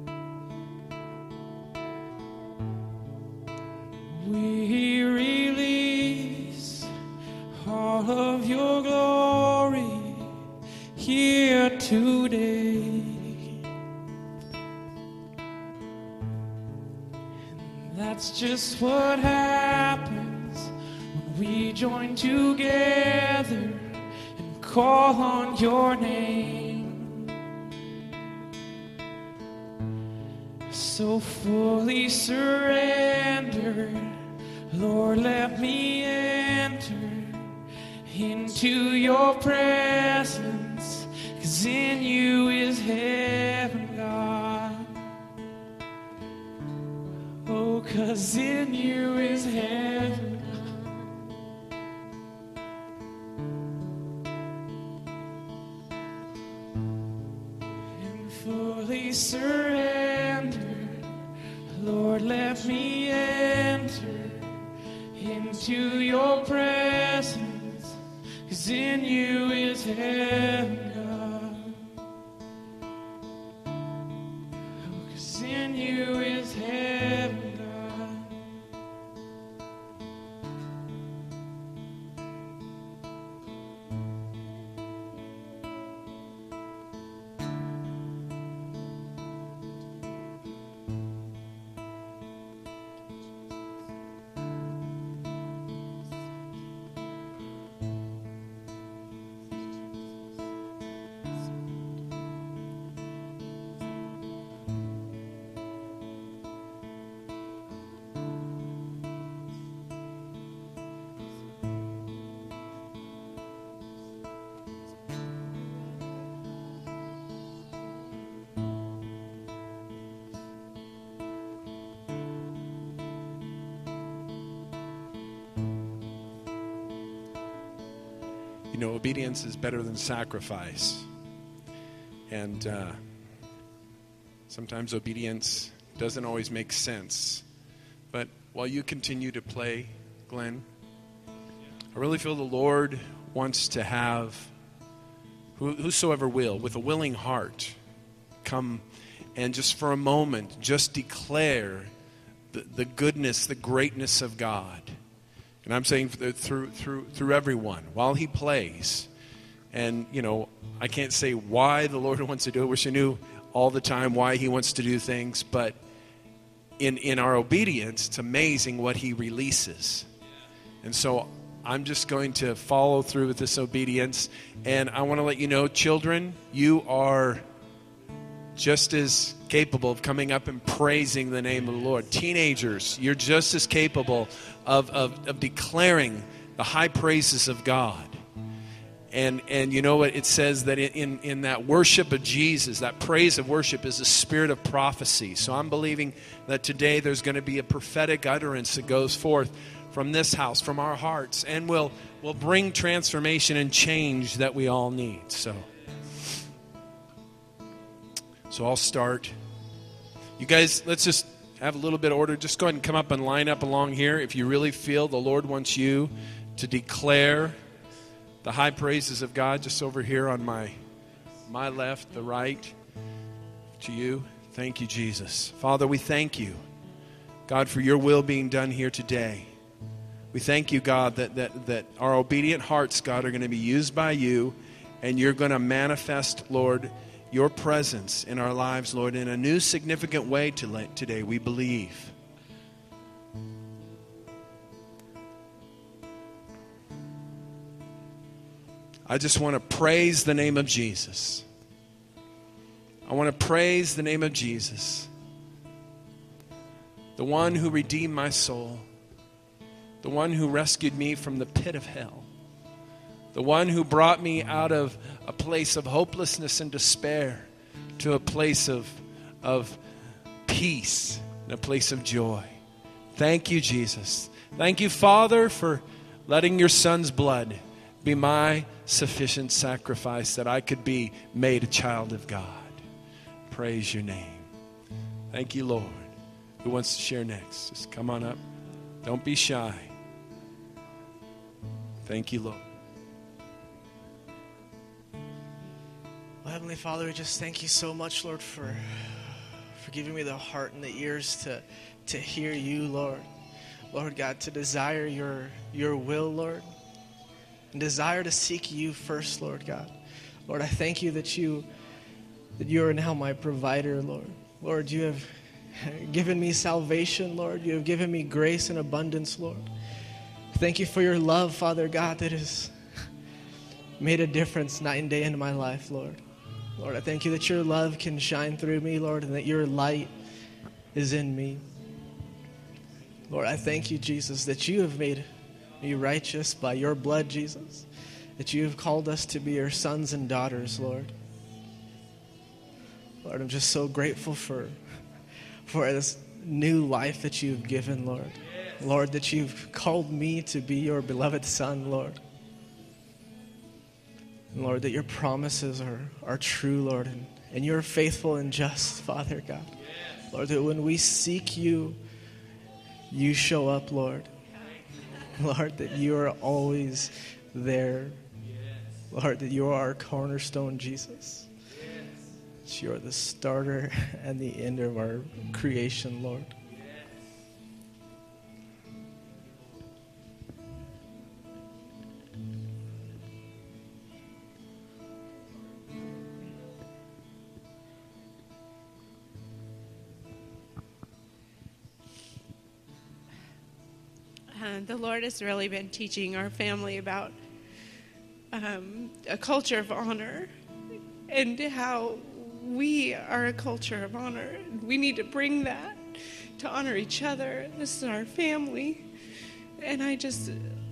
We release all of your glory here today. And that's just what happens when we join together and call on your name. So fully surrendered, Lord, let me enter into your presence, 'cause in you is heaven, God. Oh, 'cause in you is heaven, God. And fully surrendered, Lord, let me enter into your presence, 'cause in you is heaven, God. You know, obedience is better than sacrifice. And sometimes obedience doesn't always make sense. But while you continue to play, Glenn, I really feel the Lord wants to have whosoever will, with a willing heart, come and just for a moment, just declare the goodness, the greatness of God. And I'm saying through everyone while he plays. And, you know, I can't say why the Lord wants to do it. Wish I knew all the time why he wants to do things. But in our obedience, it's amazing what he releases. And so I'm just going to follow through with this obedience. And I want to let you know, children, you are just as capable of coming up and praising the name of the Lord. Teenagers, you're just as capable of declaring the high praises of God. And you know what? It says that in that worship of Jesus, that praise of worship is a spirit of prophecy. So I'm believing that today there's going to be a prophetic utterance that goes forth from this house, from our hearts, and will bring transformation and change that we all need. So I'll start. You guys, let's just have a little bit of order. Just go ahead and come up and line up along here if you really feel the Lord wants you to declare the high praises of God. Just over here on my left, the right, to you. Thank you, Jesus. Father, we thank you, God, for your will being done here today. We thank you, God, that our obedient hearts, God, are going to be used by you, and you're going to manifest, Lord, your presence in our lives, Lord, in a new significant way today, we believe. I just want to praise the name of Jesus. I want to praise the name of Jesus, the one who redeemed my soul, the one who rescued me from the pit of hell, the one who brought me out of a place of hopelessness and despair to a place of peace and a place of joy. Thank you, Jesus. Thank you, Father, for letting your Son's blood be my sufficient sacrifice that I could be made a child of God. Praise your name. Thank you, Lord. Who wants to share next? Just come on up. Don't be shy. Thank you, Lord. Well, Heavenly Father, we just thank you so much, Lord, for giving me the heart and the ears to hear you, Lord. Lord God, to desire your will, Lord, and desire to seek you first, Lord God. Lord, I thank you that you are now my provider, Lord. Lord, you have given me salvation, Lord. You have given me grace and abundance, Lord. Thank you for your love, Father God, that has made a difference night and day in my life, Lord. Lord, I thank you that your love can shine through me, Lord, and that your light is in me. Lord, I thank you, Jesus, that you have made me righteous by your blood, Jesus, that you have called us to be your sons and daughters, Lord. Lord, I'm just so grateful for this new life that you've given, Lord. Lord, that you've called me to be your beloved son, Lord. And Lord, that your promises are true, Lord, and you're faithful and just, Father God. Lord, that when we seek you, you show up, Lord. Lord, that you are always there. Lord, that you are our cornerstone, Jesus. That you are the starter and the end of our creation, Lord. The Lord has really been teaching our family about a culture of honor and how we are a culture of honor. We need to bring that to honor each other. This is our family. And I just,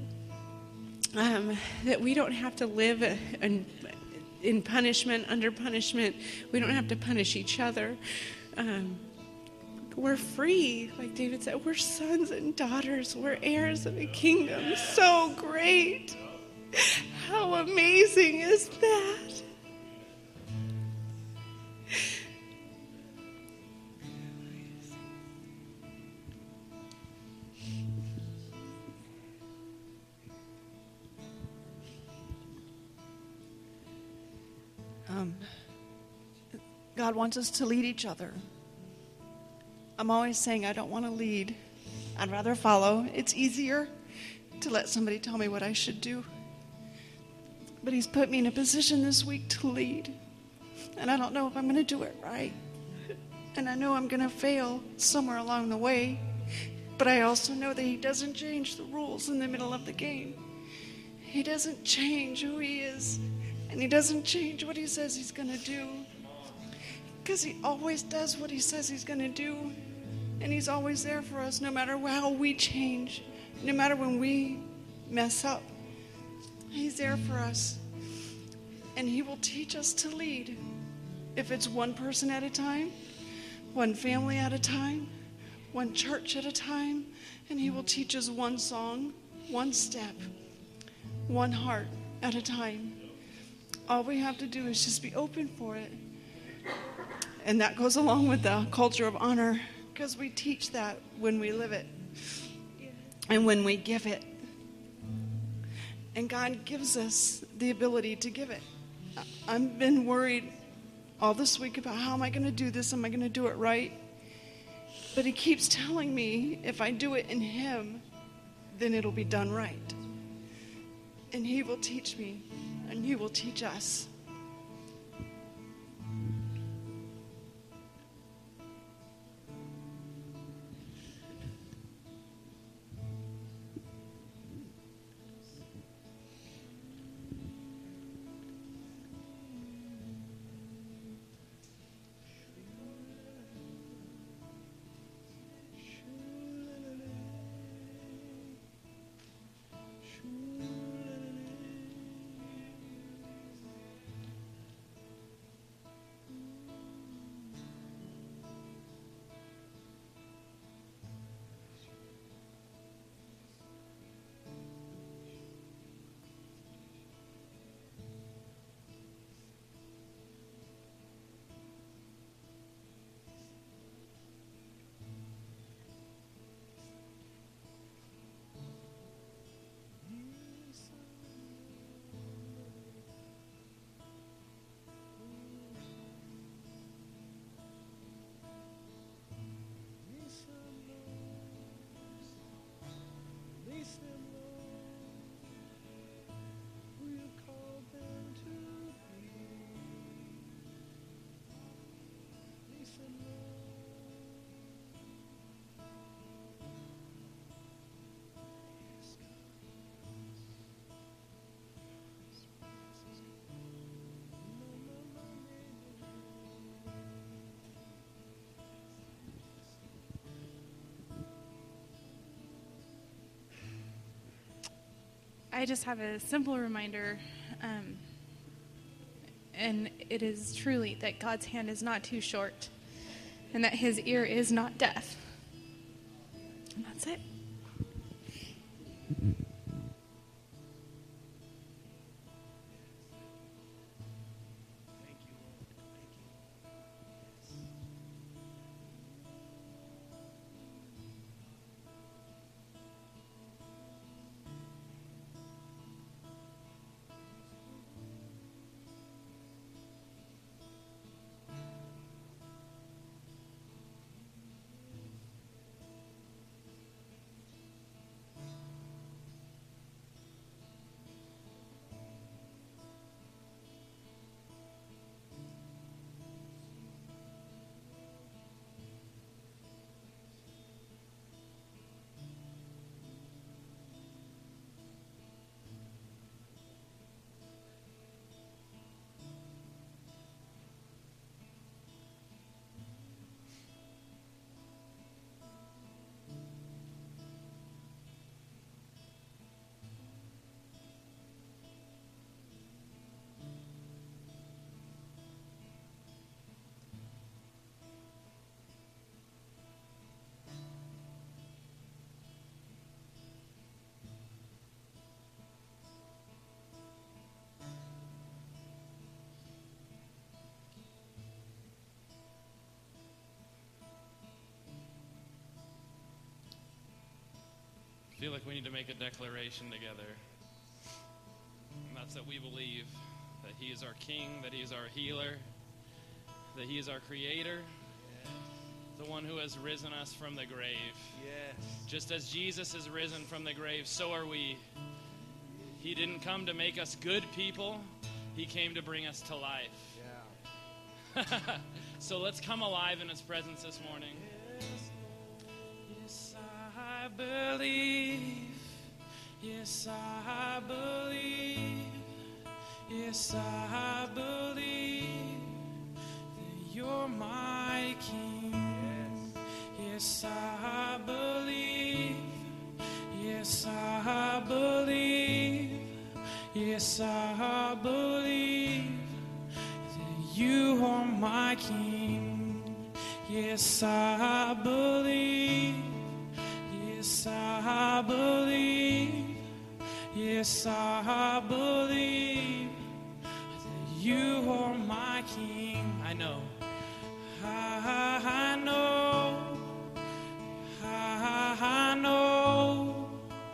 that we don't have to live in punishment, under punishment. We don't have to punish each other. We're free, like David said. We're sons and daughters. We're heirs of the kingdom. So great. How amazing. amazing is that? God wants us to lead each other. I'm always saying I don't want to lead. I'd rather follow. It's easier to let somebody tell me what I should do. But he's put me in a position this week to lead. And I don't know if I'm going to do it right. And I know I'm going to fail somewhere along the way. But I also know that he doesn't change the rules in the middle of the game. He doesn't change who he is. And he doesn't change what he says he's going to do. Because he always does what he says he's going to do. And he's always there for us no matter how we change. No matter when we mess up. He's there for us. And he will teach us to lead. If it's one person at a time, one family at a time, one church at a time. And he will teach us one song, one step, one heart at a time. All we have to do is just be open for it. And that goes along with the culture of honor, because we teach that when we live it and when we give it. And God gives us the ability to give it. I've been worried all this week about how am I going to do this? Am I going to do it right? But he keeps telling me if I do it in him, then it'll be done right. And he will teach me, and he will teach us. I just have a simple reminder, and it is truly that God's hand is not too short, and that his ear is not deaf. And that's it. feel like we need to make a declaration together. And that's that we believe that He is our King, that He is our healer, that He is our creator, the one who has risen us from the grave. Yes. Just as Jesus is risen from the grave, so are we. He didn't come to make us good people. He came to bring us to life. Yeah. So let's come alive in His presence this morning. Yes, I believe. Yes, I believe. Yes, I believe that You're my King. Yes, I believe. Yes, I believe. Yes, I believe that You are my King. Yes, I believe. Yes, I believe. Yes, I believe that You are my King. I know. I know. I know.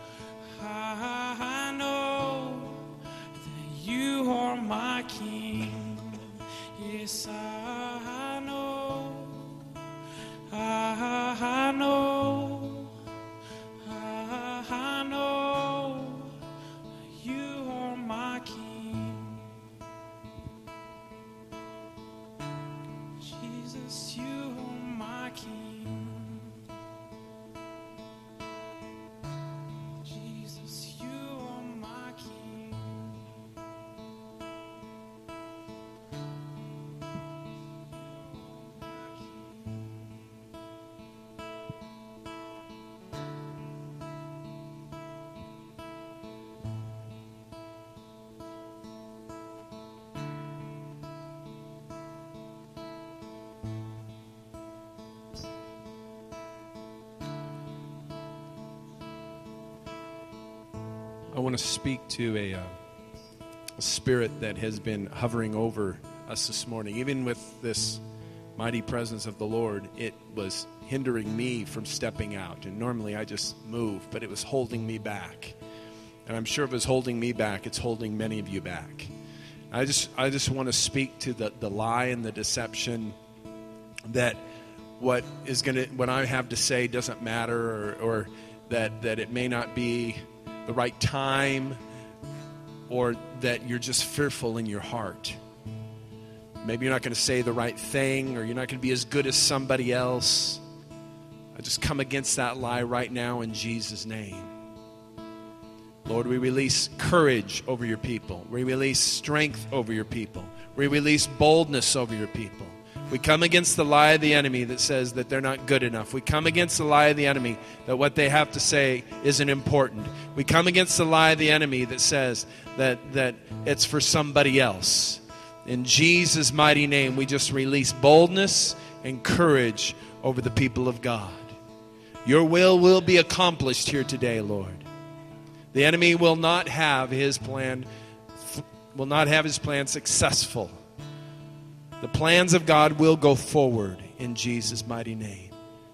I know that You are my King. Yes, I know. I know. I know You are my King. Jesus, You are my King. Jesus, You are my King. I want to speak to a spirit that has been hovering over us this morning. Even with this mighty presence of the Lord, it was hindering me from stepping out. And normally I just move, but it was holding me back. And I'm sure if it's holding me back, it's holding many of you back. I just want to speak to the lie and the deception that what I have to say doesn't matter, or that it may not be the right time, or that you're just fearful in your heart. Maybe you're not going to say the right thing, or you're not going to be as good as somebody else. I just come against that lie right now in Jesus' name. Lord, we release courage over your people. We release strength over your people. We release boldness over your people. We come against the lie of the enemy that says that they're not good enough. We come against the lie of the enemy that what they have to say isn't important. We come against the lie of the enemy that says that it's for somebody else. In Jesus' mighty name, we just release boldness and courage over the people of God. Your will be accomplished here today, Lord. The enemy will not have his plan successful. The plans of God will go forward in Jesus' mighty name.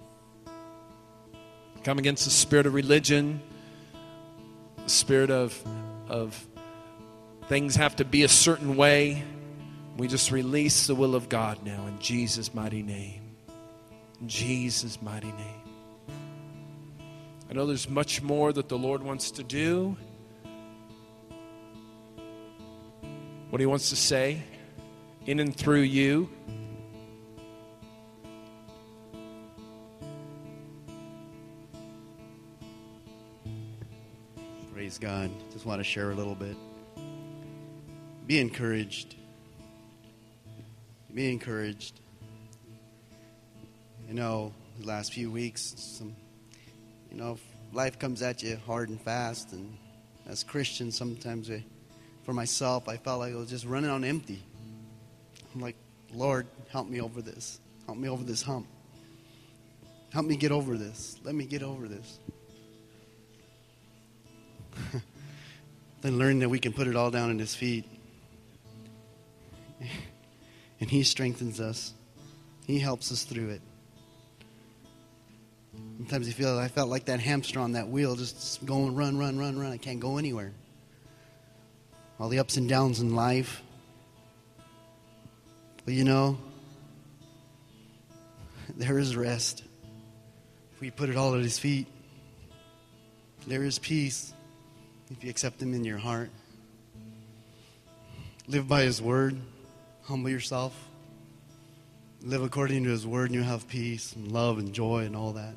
Come against the spirit of religion, the spirit of things have to be a certain way. We just release the will of God now in Jesus' mighty name. In Jesus' mighty name. I know there's much more that the Lord wants to do. What He wants to say in and through you. Praise God. Just want to share a little bit. Be encouraged. Be encouraged. You know, the last few weeks, life comes at you hard and fast. And as Christians, sometimes for myself, I felt like I was just running on empty. I'm like, Lord, help me over this. Help me over this hump. Help me get over this. Let me get over this. Then learn that we can put it all down at His feet. And He strengthens us. He helps us through it. Sometimes I felt like that hamster on that wheel, just going run. I can't go anywhere. All the ups and downs in life. But you know, there is rest. If we put it all at His feet, there is peace if you accept Him in your heart. Live by His word. Humble yourself. Live according to His word and you'll have peace and love and joy and all that.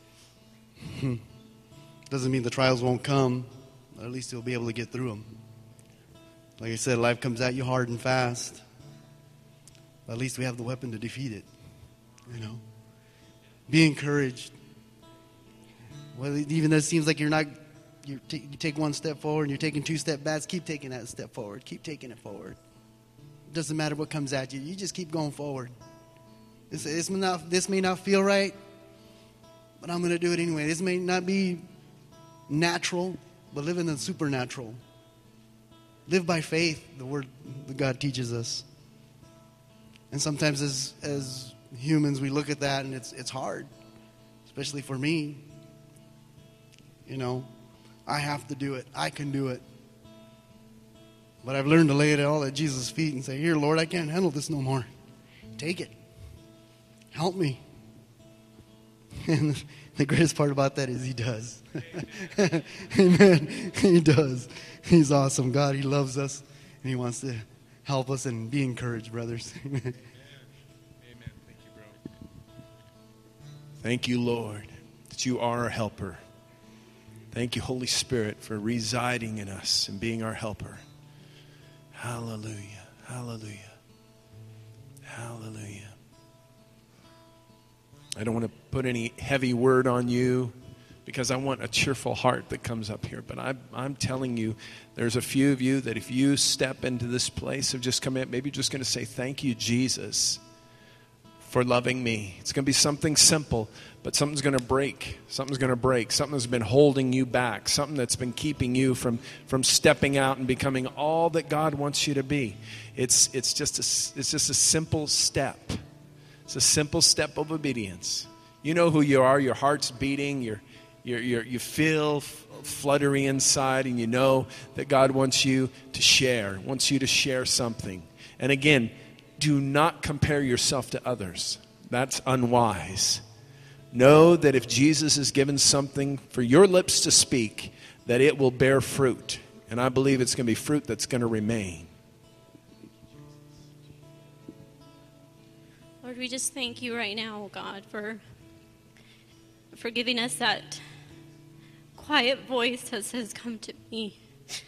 Doesn't mean the trials won't come, but at least you'll be able to get through them. Like I said, life comes at you hard and fast. But at least we have the weapon to defeat it. You know, be encouraged. Well, even though it seems like you take one step forward and you're taking 2 steps back, keep taking that step forward. Keep taking it forward. It doesn't matter what comes at you. You just keep going forward. This may not feel right, but I'm going to do it anyway. This may not be natural, but live in the supernatural. Live by faith, the word that God teaches us. And sometimes as humans, we look at that and it's hard, especially for me. You know, I have to do it. I can do it. But I've learned to lay it all at Jesus' feet and say, here, Lord, I can't handle this no more. Take it. Help me. And the greatest part about that is He does. Amen. He does. He's awesome. God, He loves us, and He wants to help us and be encouraged, brothers. Amen. Thank you, bro. Thank you, Lord, that You are our helper. Thank You, Holy Spirit, for residing in us and being our helper. Hallelujah. Hallelujah. Hallelujah. I don't want to put any heavy word on you because I want a cheerful heart that comes up here. But I'm telling you, there's a few of you that if you step into this place of just coming in, maybe you're just going to say, thank you, Jesus, for loving me. It's going to be something simple, but something's going to break. Something's going to break. Something that's been holding you back. Something that's been keeping you from stepping out and becoming all that God wants you to be. It's just a simple step. It's a simple step of obedience. You know who you are. Your heart's beating. You feel fluttery inside, and you know that God wants you to share something. And again, do not compare yourself to others. That's unwise. Know that if Jesus has given something for your lips to speak, that it will bear fruit. And I believe it's going to be fruit that's going to remain. Lord, we just thank You right now, God, for giving us that quiet voice that says, come to me.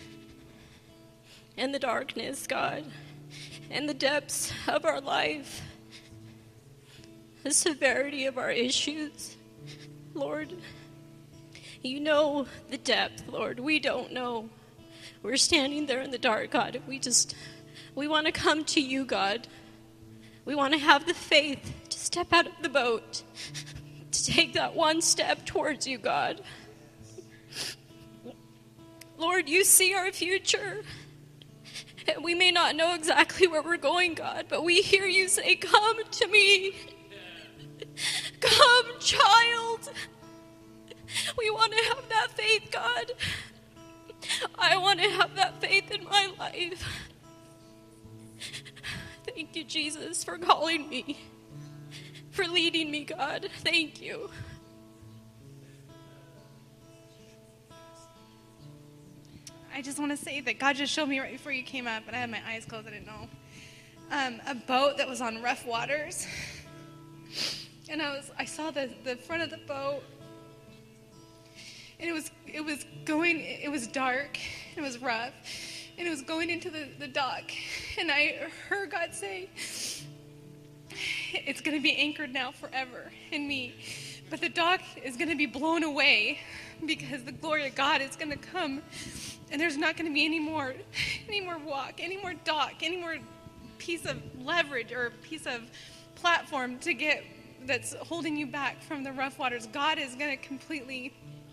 In the darkness, God, in the depths of our life, the severity of our issues, Lord, You know the depth, Lord. We don't know. We're standing there in the dark, God. We want to come to You, God. We want to have the faith to step out of the boat, to take that one step towards You, God. Lord, You see our future. And we may not know exactly where we're going, God, but we hear You say, come to me. Come, child. We want to have that faith, God. I want to have that faith in my life. Thank You, Jesus, for calling me, for leading me, God. Thank You. I just want to say that God just showed me right before you came up, and I had my eyes closed, I didn't know. A boat that was on rough waters. And I saw the front of the boat, and it was dark, it was rough, and it was going into the dock. And I heard God say, it's going to be anchored now forever in me. But the dock is going to be blown away because the glory of God is going to come. And there's not going to be any more walk, any more dock, any more piece of leverage or piece of platform that's holding you back from the rough waters. God is going to completely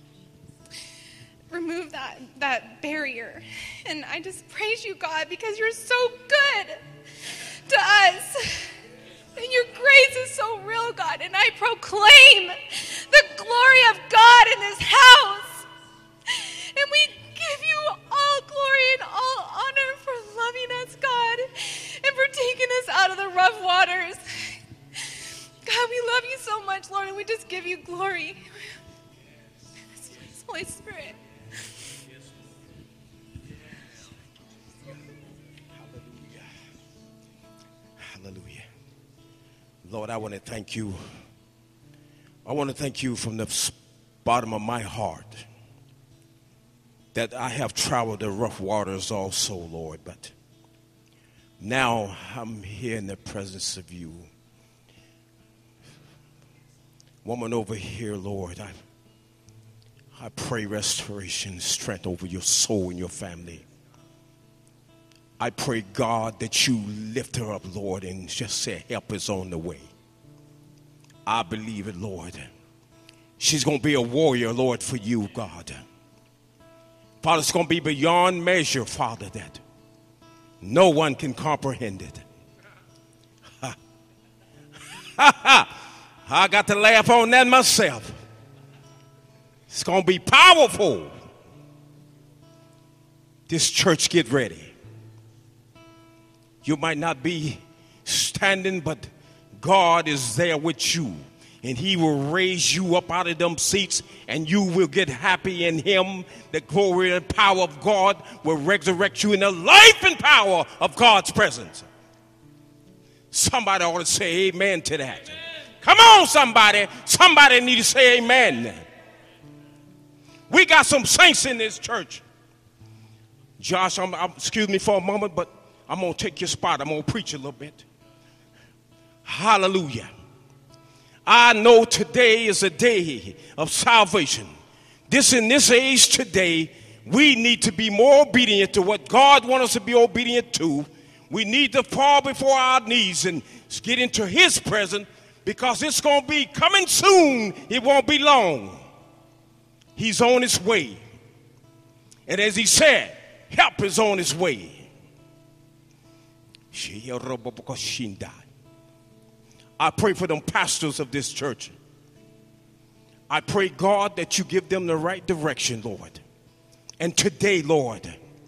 remove that barrier. And I just praise You, God, because You're so good to us. And Your grace is so real, God. And I proclaim the glory of God in this house. And we give you all glory and all honor for loving us, God, and for taking us out of the rough waters. God, we love you so much, Lord, and we just give you glory. Holy Spirit. Hallelujah. Lord, I want to thank you. I want to thank you from the bottom of my heart that I have traveled the rough waters also, Lord, but now I'm here in the presence of you. Woman over here, Lord, I pray restoration, strength over your soul and your family. I pray, God, that you lift her up, Lord, and just say help is on the way. I believe it, Lord. She's going to be a warrior, Lord, for you, God. Father, it's going to be beyond measure, Father, that no one can comprehend it. Ha. Ha, ha. I got to laugh on that myself. It's going to be powerful. This church, get ready. You might not be standing, but God is there with you. And he will raise you up out of them seats, and you will get happy in him. The glory and power of God will resurrect you in the life and power of God's presence. Somebody ought to say amen to that. Amen. Come on, somebody. Somebody need to say amen. We got some saints in this church. Josh, excuse me for a moment, but I'm going to take your spot. I'm going to preach a little bit. Hallelujah. I know today is a day of salvation. In this age today, we need to be more obedient to what God wants us to be obedient to. We need to fall before our knees and get into his presence, because it's going to be coming soon. It won't be long. He's on his way. And as he said, help is on his way. I pray for them pastors of this church. I pray, God, that you give them the right direction, Lord. And today, Lord,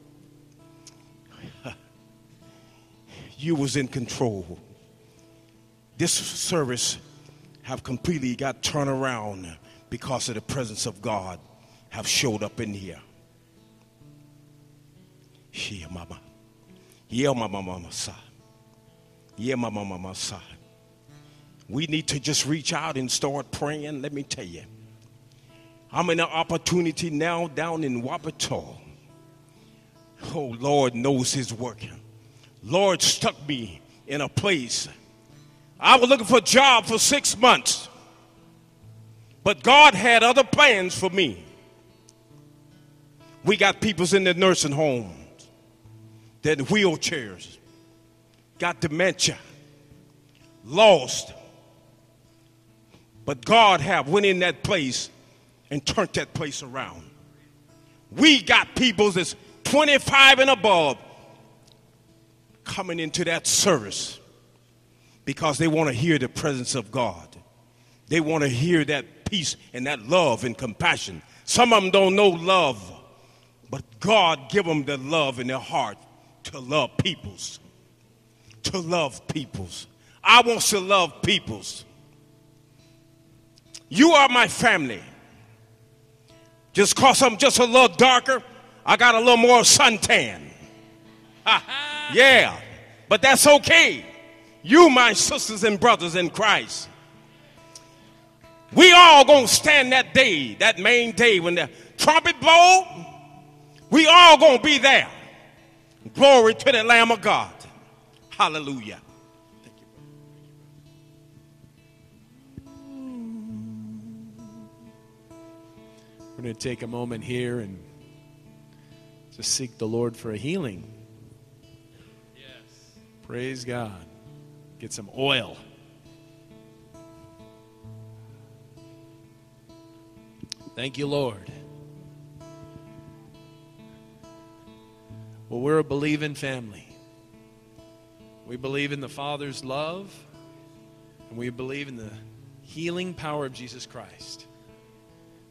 you was in control. This service have completely got turned around because of the presence of God have showed up in here. Yeah, mama. Yeah, mama, son. Yeah, mama, son. We need to just reach out and start praying. Let me tell you, I'm in an opportunity now down in Wapato. Oh, Lord knows his work. Lord stuck me in a place. I was looking for a job for 6 months, but God had other plans for me. We got people in the nursing homes, they're in wheelchairs, got dementia, lost. But God went in that place and turned that place around. We got people that's 25 and above coming into that service because they want to hear the presence of God. They want to hear that peace and that love and compassion. Some of them don't know love, but God give them the love in their heart to love peoples. To love peoples. I want to love peoples. You are my family. Just because I'm just a little darker, I got a little more suntan. Yeah, but that's okay. You, my sisters and brothers in Christ. We all gonna stand that day, that main day when the trumpet blow. We all gonna be there. Glory to the Lamb of God. Hallelujah. We're going to take a moment here and just seek the Lord for a healing. Yes. Praise God. Get some oil. Thank you, Lord. Well, we're a believing family. We believe in the Father's love, and we believe in the healing power of Jesus Christ.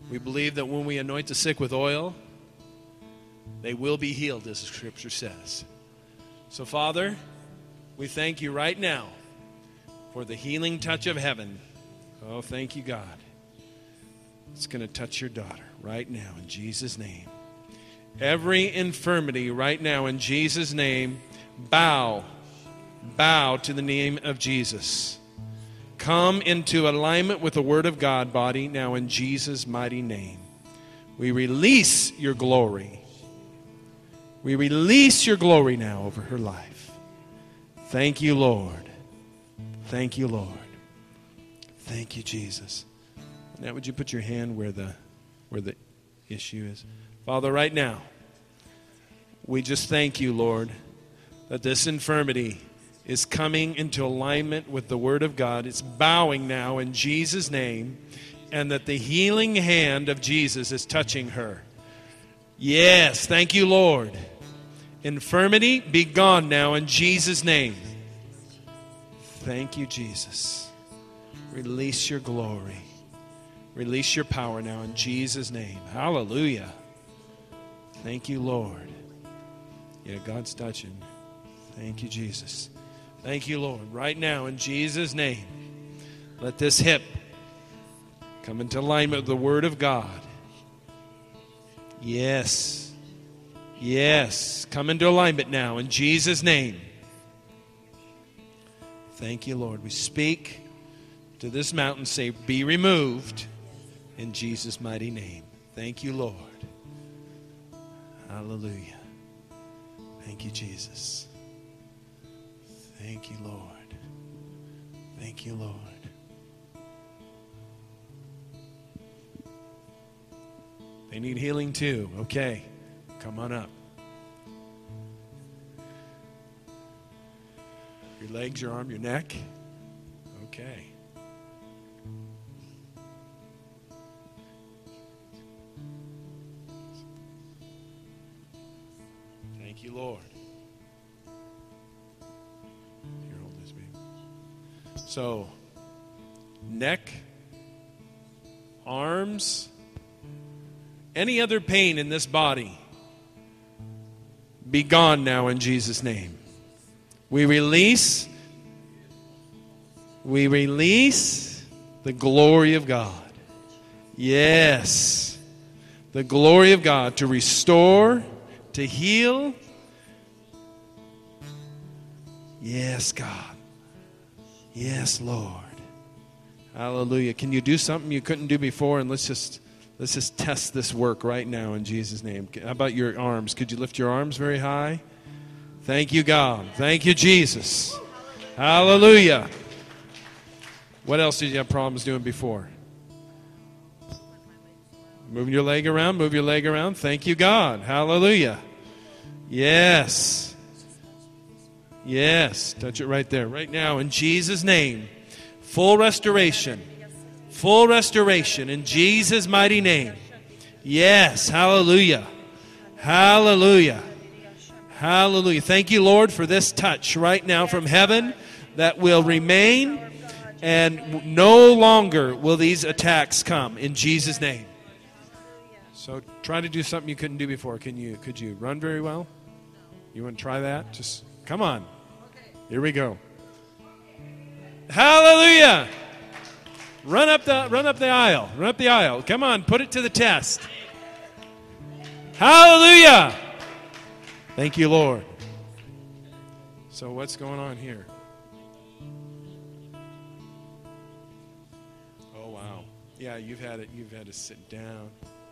We believe that when we anoint the sick with oil, they will be healed, as the Scripture says. So, Father, we thank you right now for the healing touch of heaven. Oh, thank you, God. It's going to touch your daughter right now in Jesus' name. Every infirmity right now in Jesus' name, bow to the name of Jesus. Come into alignment with the Word of God, body, now in Jesus' mighty name. We release your glory. We release your glory now over her life. Thank you, Lord. Thank you, Lord. Thank you, Jesus. Now, would you put your hand where the issue is? Father, right now, we just thank you, Lord, that this infirmity is coming into alignment with the Word of God. It's bowing now in Jesus' name, and that the healing hand of Jesus is touching her. Yes, thank you, Lord. Infirmity, be gone now in Jesus' name. Thank you, Jesus. Release your glory. Release your power now in Jesus' name. Hallelujah. Thank you, Lord. Yeah, God's touching. Thank you, Jesus. Thank you, Lord. Right now, in Jesus' name, let this hip come into alignment with the Word of God. Yes. Yes. Come into alignment now, in Jesus' name. Thank you, Lord. We speak to this mountain, say, be removed in Jesus' mighty name. Thank you, Lord. Hallelujah. Thank you, Jesus. Thank you, Lord. Thank you, Lord. They need healing too. Okay. Come on up. Your legs, your arm, your neck. Okay. Thank you, Lord. Here, hold this, baby. So, neck, arms, any other pain in this body, be gone now in Jesus' name. We release the glory of God. Yes. The glory of God to restore, to heal. Yes, God. Yes, Lord. Hallelujah. Can you do something you couldn't do before? And let's just test this work right now in Jesus' name. How about your arms? Could you lift your arms very high? Thank you, God. Thank you, Jesus. Hallelujah. What else did you have problems doing before? Moving your leg around. Move your leg around. Thank you, God. Hallelujah. Yes. Yes. Touch it right there. Right now, in Jesus' name. Full restoration. Full restoration in Jesus' mighty name. Yes. Hallelujah. Hallelujah. Hallelujah. Thank you, Lord, for this touch right now from heaven that will remain, and no longer will these attacks come in Jesus' name. So try to do something you couldn't do before. Could you run very well? You want to try that? Just come on. Here we go. Hallelujah. Run up the aisle. Run up the aisle. Come on, put it to the test. Hallelujah. Thank you, Lord. So what's going on here? Oh, wow. Yeah, you've had to sit down.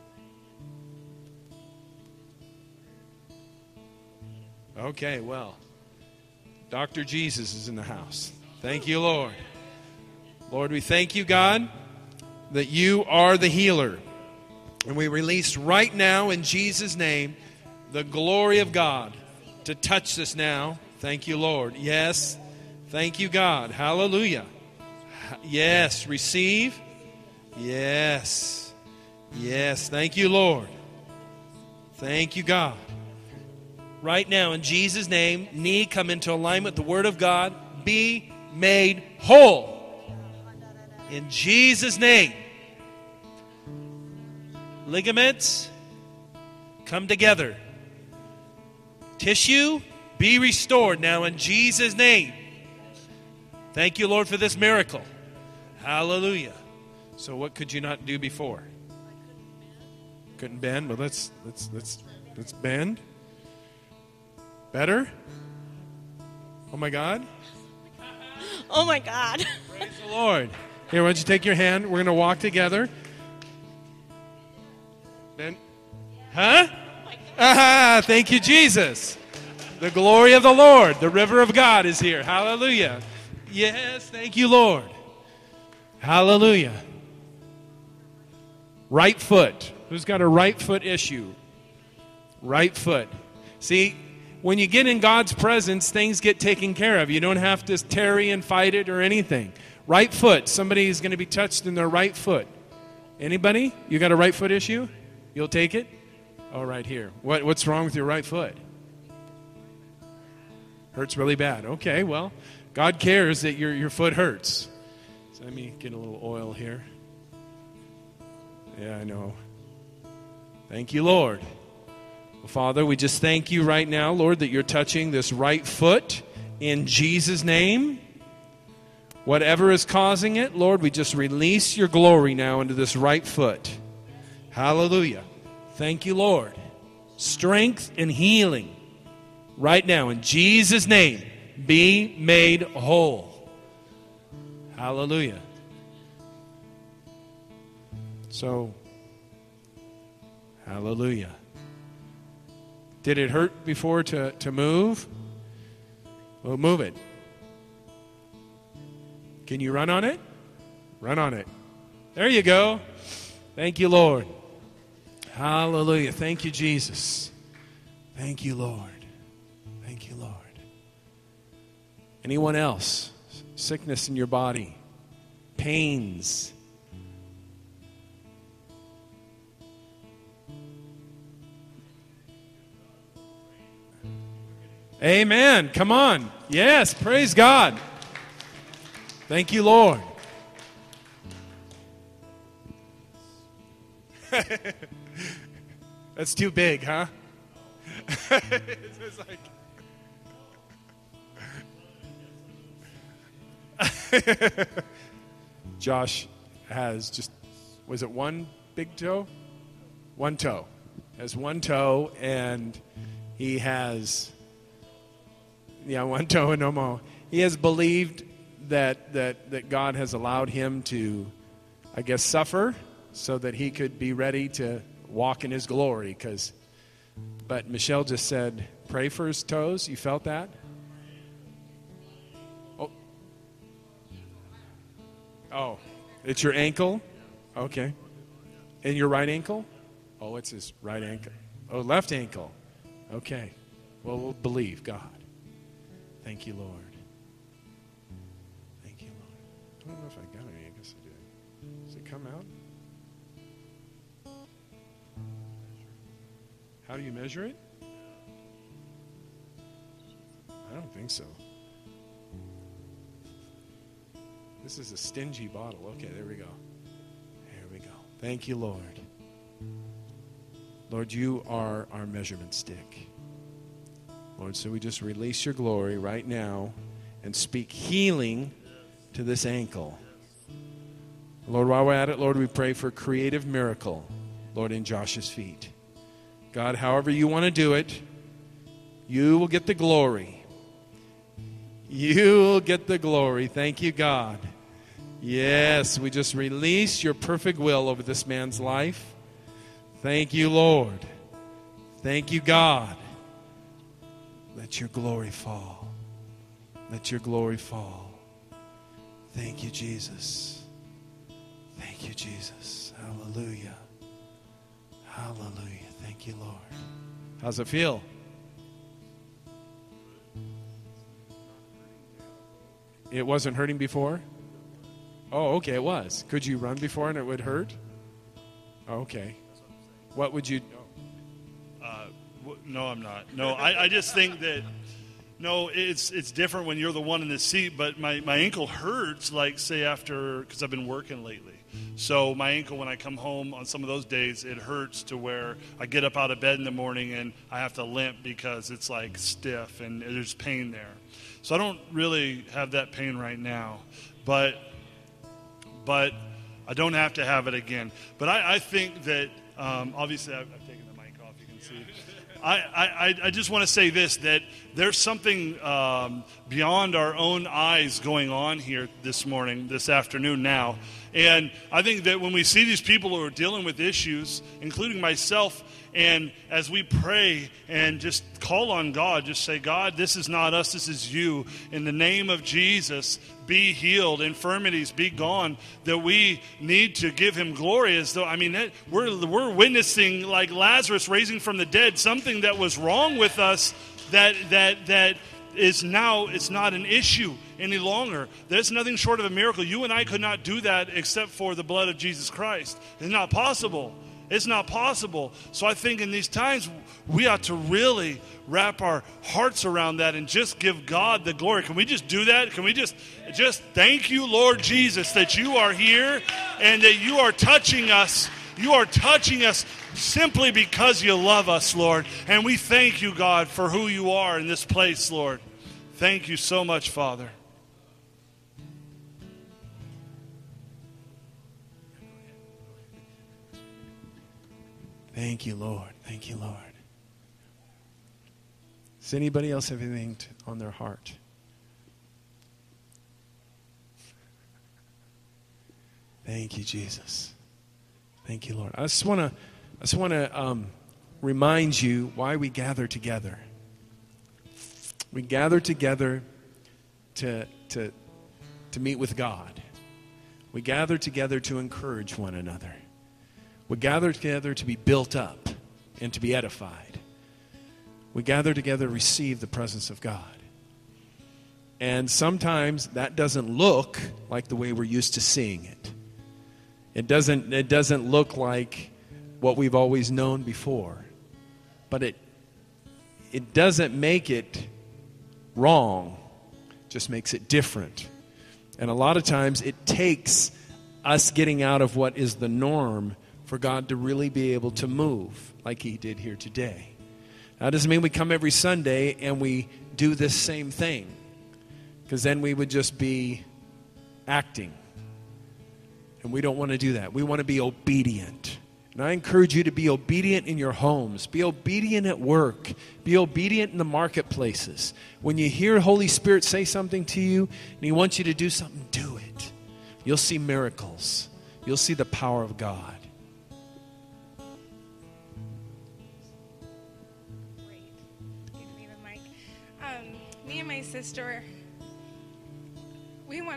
Okay, well, Dr. Jesus is in the house. Thank you, Lord. Lord, we thank you, God, that you are the healer. And we release right now in Jesus' name the glory of God to touch this now. Thank you, Lord. Yes. Thank you, God. Hallelujah. Yes. Receive. Yes. Yes. Thank you, Lord. Thank you, God. Right now, in Jesus' name, knee come into alignment with the Word of God. Be made whole. In Jesus' name. ligaments come together. Tissue be restored now in Jesus' name. Thank you, Lord, for this miracle. Hallelujah. So what could you not do before? Couldn't bend? Well, let's bend. Better? Oh my God. Oh my God. Praise the Lord. Here, why don't you take your hand? We're going to walk together. Bend. Huh? Ah, thank you, Jesus. The glory of the Lord, the river of God is here. Hallelujah. Yes, thank you, Lord. Hallelujah. Right foot. Who's got a right foot issue? Right foot. See, when you get in God's presence, things get taken care of. You don't have to tarry and fight it or anything. Right foot. Somebody is going to be touched in their right foot. Anybody? You got a right foot issue? You'll take it? Oh, right here. What's wrong with your right foot? Hurts really bad. Okay, well, God cares that your foot hurts. So let me get a little oil here. Yeah, I know. Thank you, Lord. Well, Father, we just thank you right now, Lord, that you're touching this right foot in Jesus' name. Whatever is causing it, Lord, we just release your glory now into this right foot. Hallelujah. Thank you, Lord. Strength and healing right now in Jesus' name. Be made whole. Hallelujah. So, hallelujah. Did it hurt before to move? Well, move it. Can you run on it? Run on it. There you go. Thank you, Lord. Hallelujah. Thank you, Jesus. Thank you, Lord. Thank you, Lord. Anyone else? Sickness in your body? Pains? Amen. Come on. Yes, praise God. Thank you, Lord. That's too big, huh? It's like Josh has just, was it one big toe? One toe. Has one toe, and he has, one toe and no more. He has believed that God has allowed him to, I guess, suffer so that he could be ready to walk in his glory. But Michelle just said, pray for his toes. You felt that? Oh, it's your ankle? Okay. And your right ankle? Oh, it's his right ankle. Oh, left ankle. Okay. Well, we'll believe God. Thank you, Lord. Thank you, Lord. I don't know if I got any. I guess I did. Does it come out? How do you measure it? I don't think so. This is a stingy bottle. Okay, there we go. There we go. Thank you, Lord. Lord, you are our measurement stick. Lord, so we just release your glory right now and speak healing to this ankle. Lord, while we're at it, Lord, we pray for a creative miracle, Lord, in Josh's feet. God, however you want to do it, you will get the glory. You will get the glory. Thank you, God. Yes, we just release your perfect will over this man's life. Thank you, Lord. Thank you, God. Let your glory fall. Let your glory fall. Thank you, Jesus. Thank you, Jesus. Hallelujah. Hallelujah. Thank you, Lord. How's it feel? It wasn't hurting before? Oh, okay, it was. Could you run before and it would hurt? Oh, okay. What would you... No, I'm not. No, I just think that, no, it's different when you're the one in the seat, but my ankle hurts, like, say, after, because I've been working lately. So my ankle, when I come home on some of those days, it hurts to where I get up out of bed in the morning and I have to limp because it's like stiff and there's pain there. So I don't really have that pain right now, but I don't have to have it again. But I think that, obviously I've taken the mic off, you can see. I just want to say this, that there's something beyond our own eyes going on here this afternoon now. And I think that when we see these people who are dealing with issues, including myself, and as we pray and just call on God, just say, God, this is not us, this is you. In the name of Jesus, be healed, infirmities be gone, that we need to give him glory as though, we're witnessing like Lazarus raising from the dead, something that was wrong with us that is now, it's not an issue any longer. There's nothing short of a miracle. You and I could not do that except for the blood of Jesus Christ. It's not possible. It's not possible. So I think in these times, we ought to really wrap our hearts around that and just give God the glory. Can we just do that? Can we just thank you, Lord Jesus, that you are here and that you are touching us. You are touching us simply because you love us, Lord. And we thank you, God, for who you are in this place, Lord. Thank you so much, Father. Thank you, Lord. Thank you, Lord. Does anybody else have anything on their heart? Thank you, Jesus. Thank you, Lord. I just want to remind you why we gather together. We gather together to meet with God. We gather together to encourage one another. We gather together to be built up and to be edified. We gather together to receive the presence of God. And sometimes that doesn't look like the way we're used to seeing it. It doesn't look like what we've always known before. But it doesn't make it wrong. It just makes it different. And a lot of times it takes us getting out of what is the norm for God to really be able to move like he did here today. That doesn't mean we come every Sunday and we do this same thing, because then we would just be acting. And we don't want to do that. We want to be obedient. And I encourage you to be obedient in your homes. Be obedient at work. Be obedient in the marketplaces. When you hear Holy Spirit say something to you and he wants you to do something, do it. You'll see miracles. You'll see the power of God. Me and my sister, we want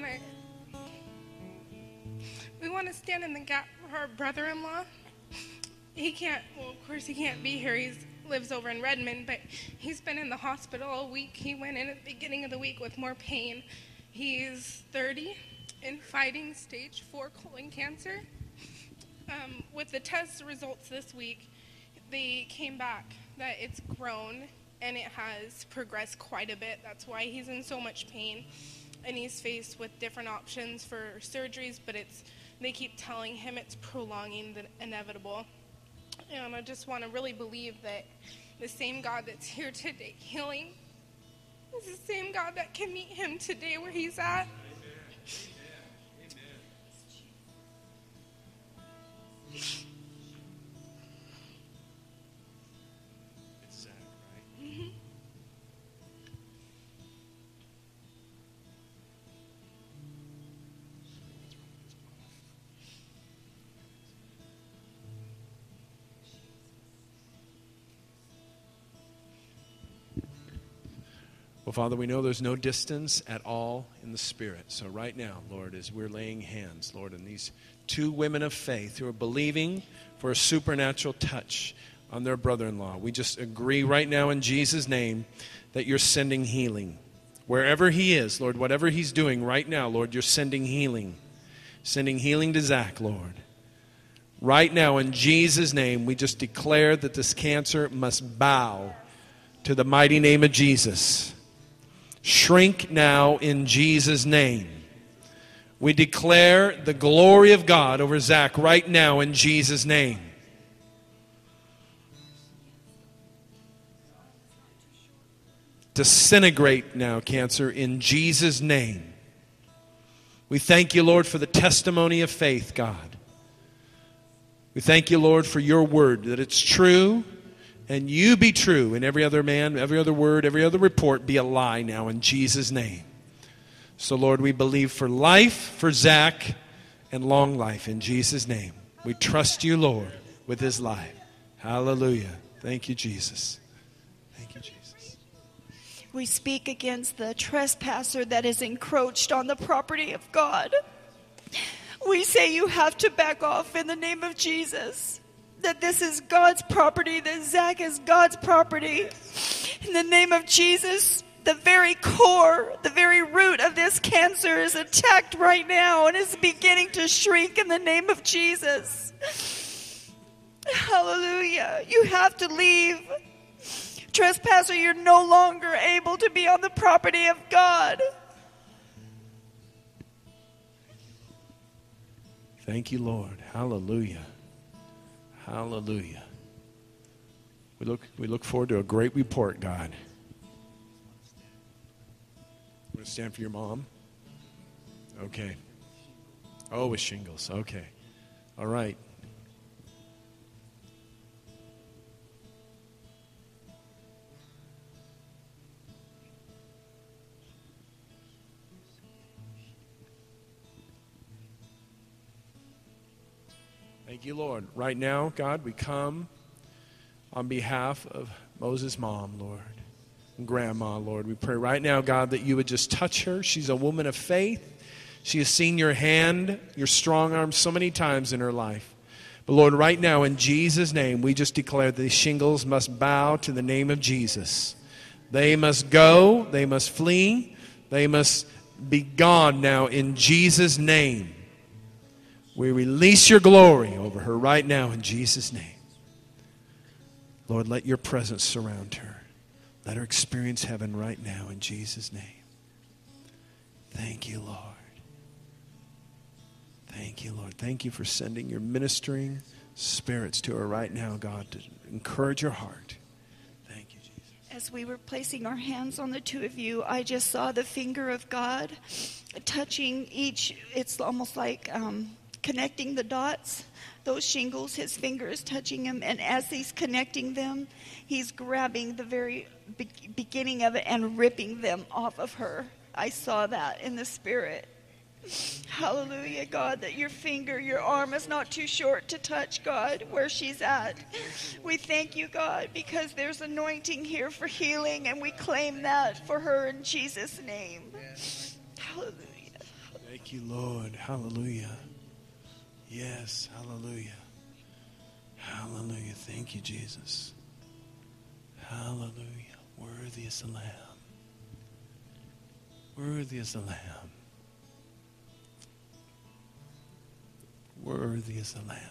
to stand in the gap for our brother-in-law. He can't be here. He lives over in Redmond, but he's been in the hospital all week. He went in at the beginning of the week with more pain. He's 30 and fighting stage 4 colon cancer. With the test results this week, they came back that it's grown and it has progressed quite a bit. That's why he's in so much pain. And he's faced with different options for surgeries, but they keep telling him it's prolonging the inevitable. And I just want to really believe that the same God that's here today healing is the same God that can meet him today where he's at. Amen. It's sad, right? Mm-hmm. Well, Father, we know there's no distance at all in the Spirit. So right now, Lord, as we're laying hands, Lord, on these two women of faith who are believing for a supernatural touch on their brother-in-law, we just agree right now in Jesus' name that you're sending healing. Wherever he is, Lord, whatever he's doing right now, Lord, you're sending healing. Sending healing to Zach, Lord. Right now, in Jesus' name, we just declare that this cancer must bow to the mighty name of Jesus. Shrink now in Jesus' name. We declare the glory of God over Zach right now in Jesus' name. Disintegrate now, cancer, in Jesus' name. We thank you, Lord, for the testimony of faith, God. We thank you, Lord, for your word, that it's true, and you be true, and every other man, every other word, every other report be a lie now in Jesus' name. So, Lord, we believe for life, for Zach, and long life in Jesus' name. We trust you, Lord, with his life. Hallelujah. Thank you, Jesus. Thank you, Jesus. We speak against the trespasser that is encroached on the property of God. We say you have to back off in the name of Jesus. That this is God's property, that Zach is God's property. In the name of Jesus, the very core, the very root of this cancer is attacked right now and is beginning to shrink in the name of Jesus. Hallelujah. You have to leave. Trespasser, you're no longer able to be on the property of God. Thank you, Lord. Hallelujah. Hallelujah. We look forward to a great report, God. You want to stand for your mom? Okay. Oh, with shingles. Okay. All right. Thank you, Lord. Right now, God, we come on behalf of Moses' mom, Lord, and grandma, Lord. We pray right now, God, that you would just touch her. She's a woman of faith. She has seen your hand, your strong arm so many times in her life. But, Lord, right now, in Jesus' name, we just declare that these shingles must bow to the name of Jesus. They must go. They must flee. They must be gone now in Jesus' name. We release your glory over her right now in Jesus' name. Lord, let your presence surround her. Let her experience heaven right now in Jesus' name. Thank you, Lord. Thank you, Lord. Thank you for sending your ministering spirits to her right now, God, to encourage her heart. Thank you, Jesus. As we were placing our hands on the two of you, I just saw the finger of God touching each. It's almost like connecting the dots, those shingles. His finger is touching them, and as he's connecting them, he's grabbing the very beginning of it and ripping them off of her. I saw that in the spirit. Hallelujah, God, that your finger, your arm is not too short to touch, God, where she's at. We thank you, God, because there's anointing here for healing, and we claim that for her in Jesus' name. Hallelujah. Thank you, Lord. Hallelujah. Yes, hallelujah. Hallelujah. Thank you, Jesus. Hallelujah. Worthy is the Lamb. Worthy is the Lamb. Worthy is the Lamb.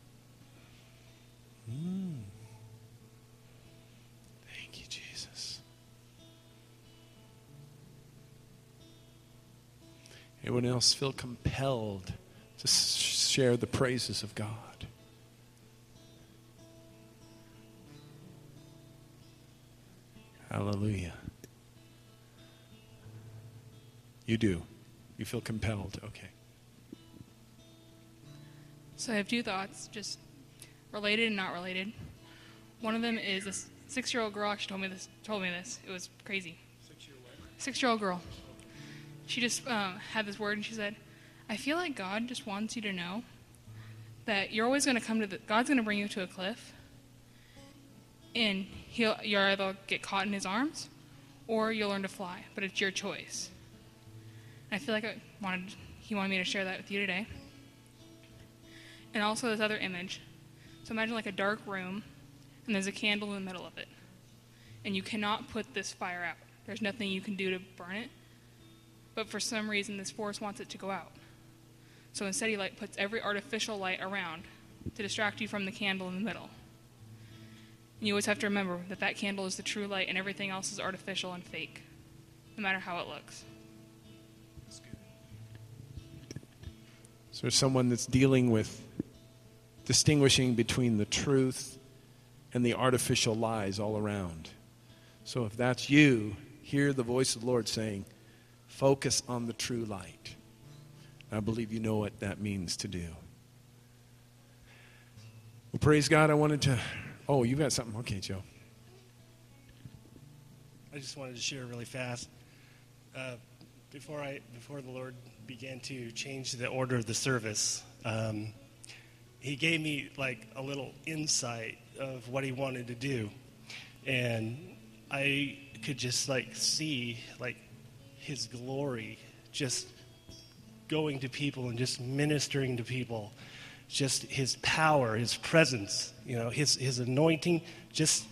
Thank you, Jesus. Anyone else feel compelled to share the praises of God? Hallelujah. You do. You feel compelled. Okay. So I have two thoughts, just related and not related. One of them is this 6-year-old girl actually told me this. It was crazy. 6-year-old girl. She just had this word, and she said, I feel like God just wants you to know that you're always going to come to God's going to bring you to a cliff, and you'll either get caught in his arms or you'll learn to fly, but it's your choice. And I feel like he wanted me to share that with you today. And also this other image. So imagine like a dark room, and there's a candle in the middle of it. And you cannot put this fire out. There's nothing you can do to burn it. But for some reason, this force wants it to go out. So instead, he puts every artificial light around to distract you from the candle in the middle. And you always have to remember that that candle is the true light, and everything else is artificial and fake, no matter how it looks. there's someone that's dealing with distinguishing between the truth and the artificial lies all around. So if that's you, hear the voice of the Lord saying, focus on the true light. I believe you know what that means to do. Well, praise God. I wanted to... Oh, you got something? Okay, Joe. I just wanted to share really fast. Before the Lord began to change the order of the service, He gave me like a little insight of what He wanted to do, and I could just like see like His glory just going to people and just ministering to people, just His power, His presence, His anointing, just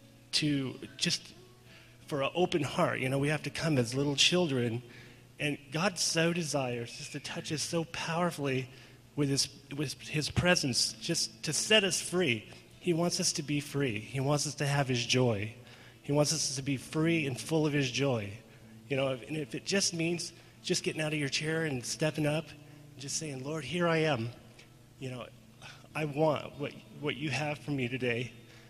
for an open heart. We have to come as little children, and God so desires just to touch us so powerfully with His presence, just to set us free. He wants us to be free. He wants us to have His joy. He wants us to be free and full of His joy. And if it just means just getting out of your chair and stepping up and just saying, Lord, here I am. I want what you have for me today.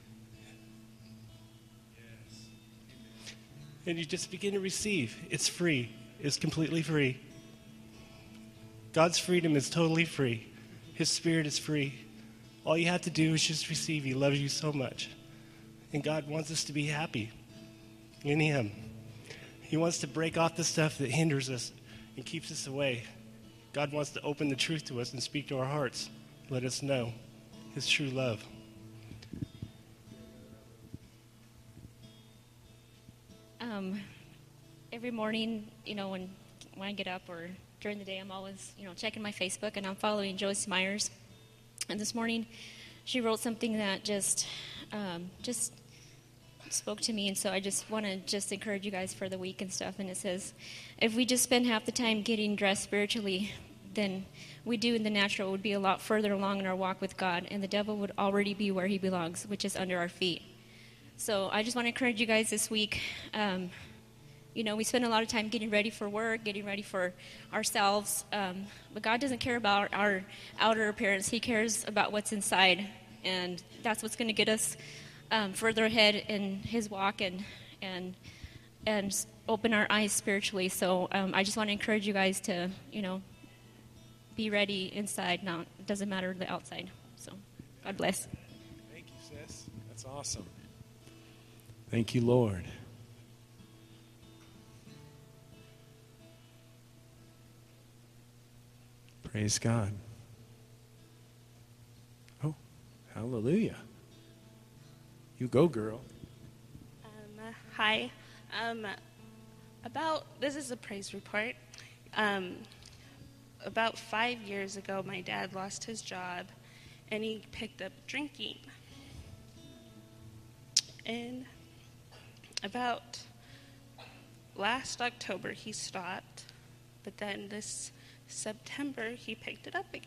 Yes. And you just begin to receive. It's free. It's completely free. God's freedom is totally free. His Spirit is free. All you have to do is just receive. He loves you so much. And God wants us to be happy in Him. He wants to break off the stuff that hinders us and keeps us away. God wants to open the truth to us and speak to our hearts. Let us know His true love. Every morning, when I get up or during the day, I'm always, checking my Facebook, and I'm following Joyce Myers. And this morning, she wrote something that just spoke to me, and so I just want to encourage you guys for the week and stuff. And it says, if we just spend half the time getting dressed spiritually than we do in the natural, would be a lot further along in our walk with God, and the devil would already be where he belongs, which is under our feet. So I just want to encourage you guys this week. We spend a lot of time getting ready for work, getting ready for ourselves, but God doesn't care about our outer appearance. He cares about what's inside, and that's what's going to get us further ahead in His walk and open our eyes spiritually. So I just want to encourage you guys to, be ready inside. Now, it doesn't matter the outside. So God bless. Thank you, sis. That's awesome. Thank you, Lord. Praise God. Oh, hallelujah. You go, girl. Hi. This is a praise report. About 5 years ago, my dad lost his job, and he picked up drinking. And about last October, he stopped, but then this September, he picked it up again.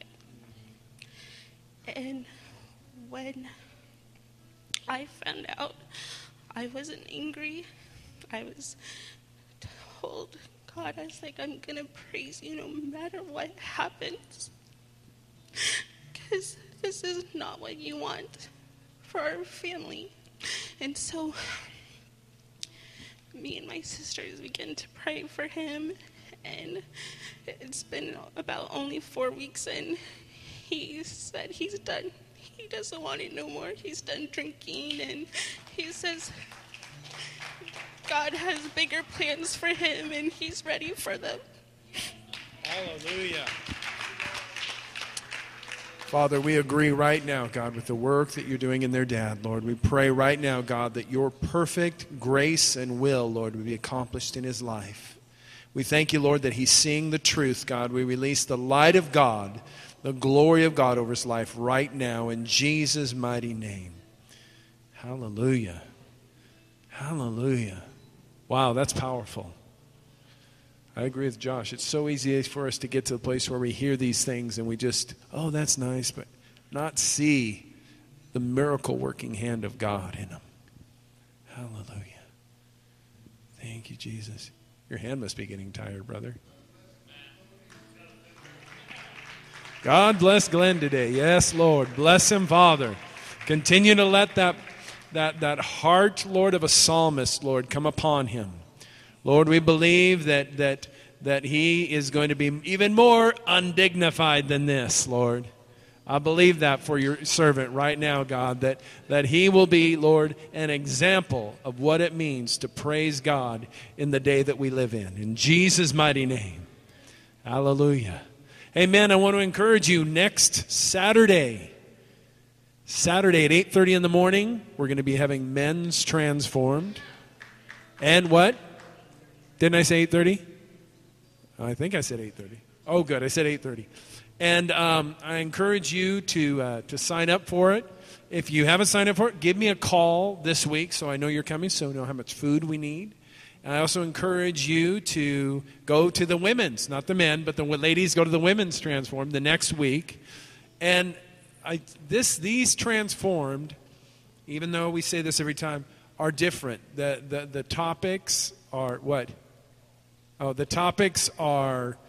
And when I found out, I wasn't angry. I was told, God, I was like, I'm going to praise you no matter what happens. Because this is not what you want for our family. And so me and my sisters began to pray for him. And it's been about only 4 weeks, and he said he's done. He doesn't want it no more. He's done drinking, and he says God has bigger plans for him, and he's ready for them. Hallelujah. Father, we agree right now, God, with the work that you're doing in their dad, Lord. We pray right now, God, that your perfect grace and will, Lord, would be accomplished in his life. We thank you, Lord, that he's seeing the truth, God. We release the light of God, the glory of God over his life right now in Jesus' mighty name. Hallelujah. Hallelujah. Wow, that's powerful. I agree with Josh. It's so easy for us to get to the place where we hear these things and we just, oh, that's nice, but not see the miracle-working hand of God in them. Hallelujah. Thank you, Jesus. Your hand must be getting tired, brother. God bless Glenn today. Yes, Lord. Bless him, Father. Continue to let that heart, Lord, of a psalmist, Lord, come upon him. Lord, we believe that he is going to be even more undignified than this, Lord. I believe that for your servant right now, God, that he will be, Lord, an example of what it means to praise God in the day that we live in. In Jesus' mighty name. Hallelujah. Amen. I want to encourage you next Saturday at 8:30 in the morning, we're going to be having Men's Transformed. And what? Didn't I say 8:30? I think I said 8:30. Oh, good. I said 8:30. And I encourage you to sign up for it. If you haven't signed up for it, give me a call this week so I know you're coming, so I know how much food we need. And I also encourage you to go to the women's, not the men, but the ladies go to the Women's Transformed the next week. And these Transformed, even though we say this every time, are different. The topics are what? Oh, the topics are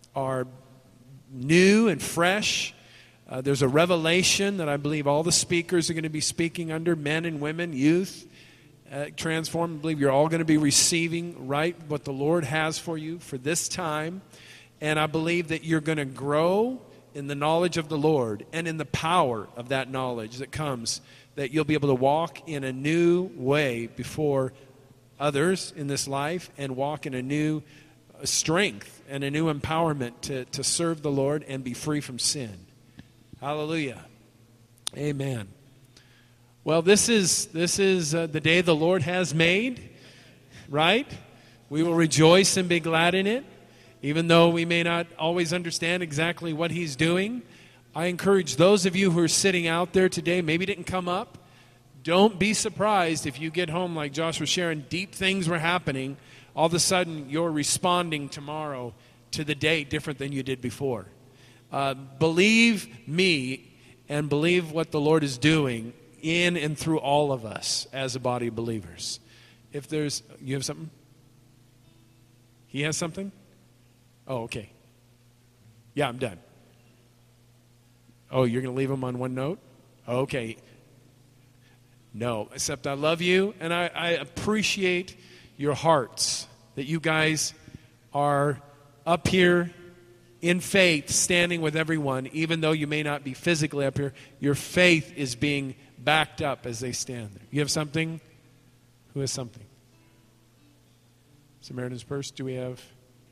new and fresh. There's a revelation that I believe all the speakers are going to be speaking under, men and women, youth. Transform. I believe you're all going to be receiving right what the Lord has for you for this time. And I believe that you're going to grow in the knowledge of the Lord and in the power of that knowledge that comes, that you'll be able to walk in a new way before others in this life and walk in a new strength and a new empowerment to serve the Lord and be free from sin. Hallelujah. Amen. Well, this is the day the Lord has made, right? We will rejoice and be glad in it, even though we may not always understand exactly what He's doing. I encourage those of you who are sitting out there today, maybe didn't come up, don't be surprised if you get home like Josh was sharing, deep things were happening. All of a sudden, you're responding tomorrow to the day different than you did before. Believe me and believe what the Lord is doing in and through all of us as a body of believers. If there's, you have something? He has something? Oh, okay. Yeah, I'm done. Oh, you're going to leave him on one note? Okay. No, except I love you and I appreciate your hearts that you guys are up here in faith, standing with everyone, even though you may not be physically up here. Your faith is being backed up as they stand there. You have something? Who has something? Samaritan's Purse, do we have?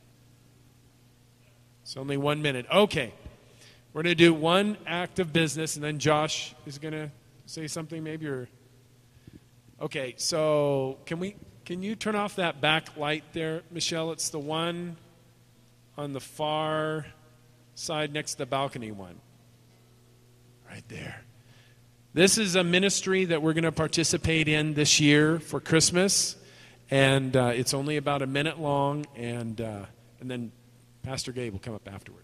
It's only 1 minute. Okay. We're going to do one act of business, and then Josh is going to say something maybe, or... Okay, so can you turn off that back light there, Michelle? It's the one on the far side next to the balcony one. Right there. This is a ministry that we're going to participate in this year for Christmas, and it's only about a minute long, and then Pastor Gabe will come up afterwards.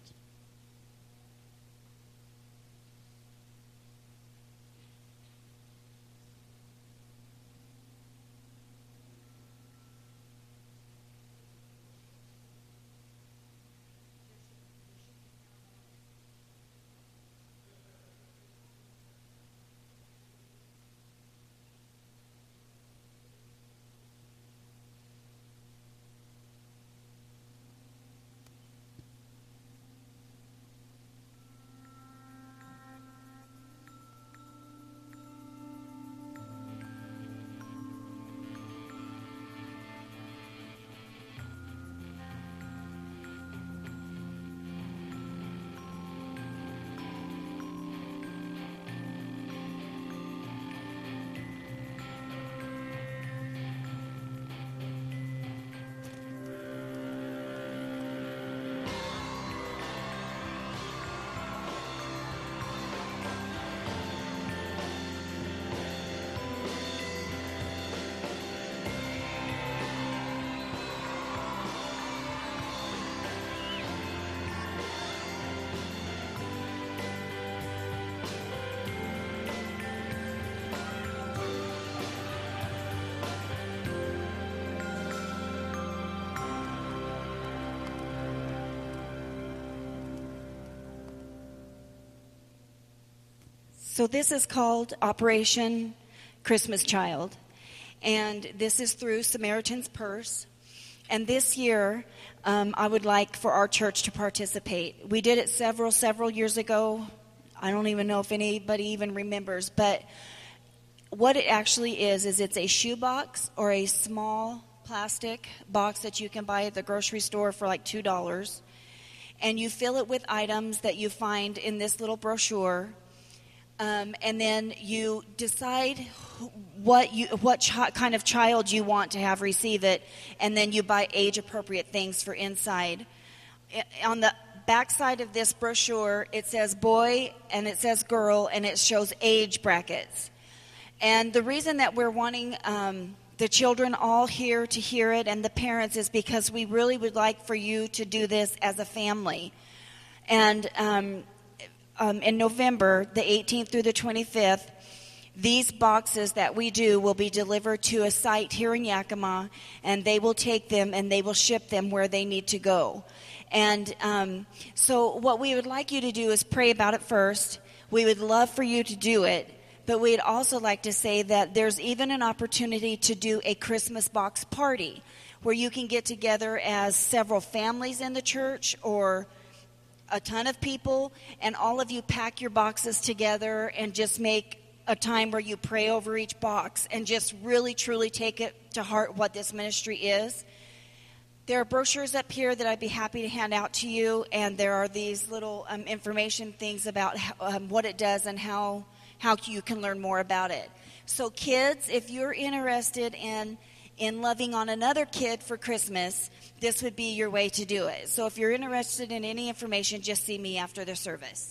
So this is called Operation Christmas Child, and this is through Samaritan's Purse. And this year, I would like for our church to participate. We did it several years ago. I don't even know if anybody even remembers, but what it actually is it's a shoebox or a small plastic box that you can buy at the grocery store for like $2, and you fill it with items that you find in this little brochure. And then you decide what kind of child you want to have receive it, and then you buy age-appropriate things for inside. On the back side of this brochure, it says boy and it says girl, and it shows age brackets. And the reason that we're wanting the children all here to hear it and the parents is because we really would like for you to do this as a family. And in November, the 18th through the 25th, these boxes that we do will be delivered to a site here in Yakima, and they will take them and they will ship them where they need to go. And so what we would like you to do is pray about it first. We would love for you to do it, but we'd also like to say that there's even an opportunity to do a Christmas box party where you can get together as several families in the church or a ton of people, and all of you pack your boxes together and just make a time where you pray over each box and just really, truly take it to heart what this ministry is. There are brochures up here that I'd be happy to hand out to you, and there are these little information things about what it does and how you can learn more about it. So kids, if you're interested in loving on another kid for Christmas, this would be your way to do it. So if you're interested in any information, just see me after the service.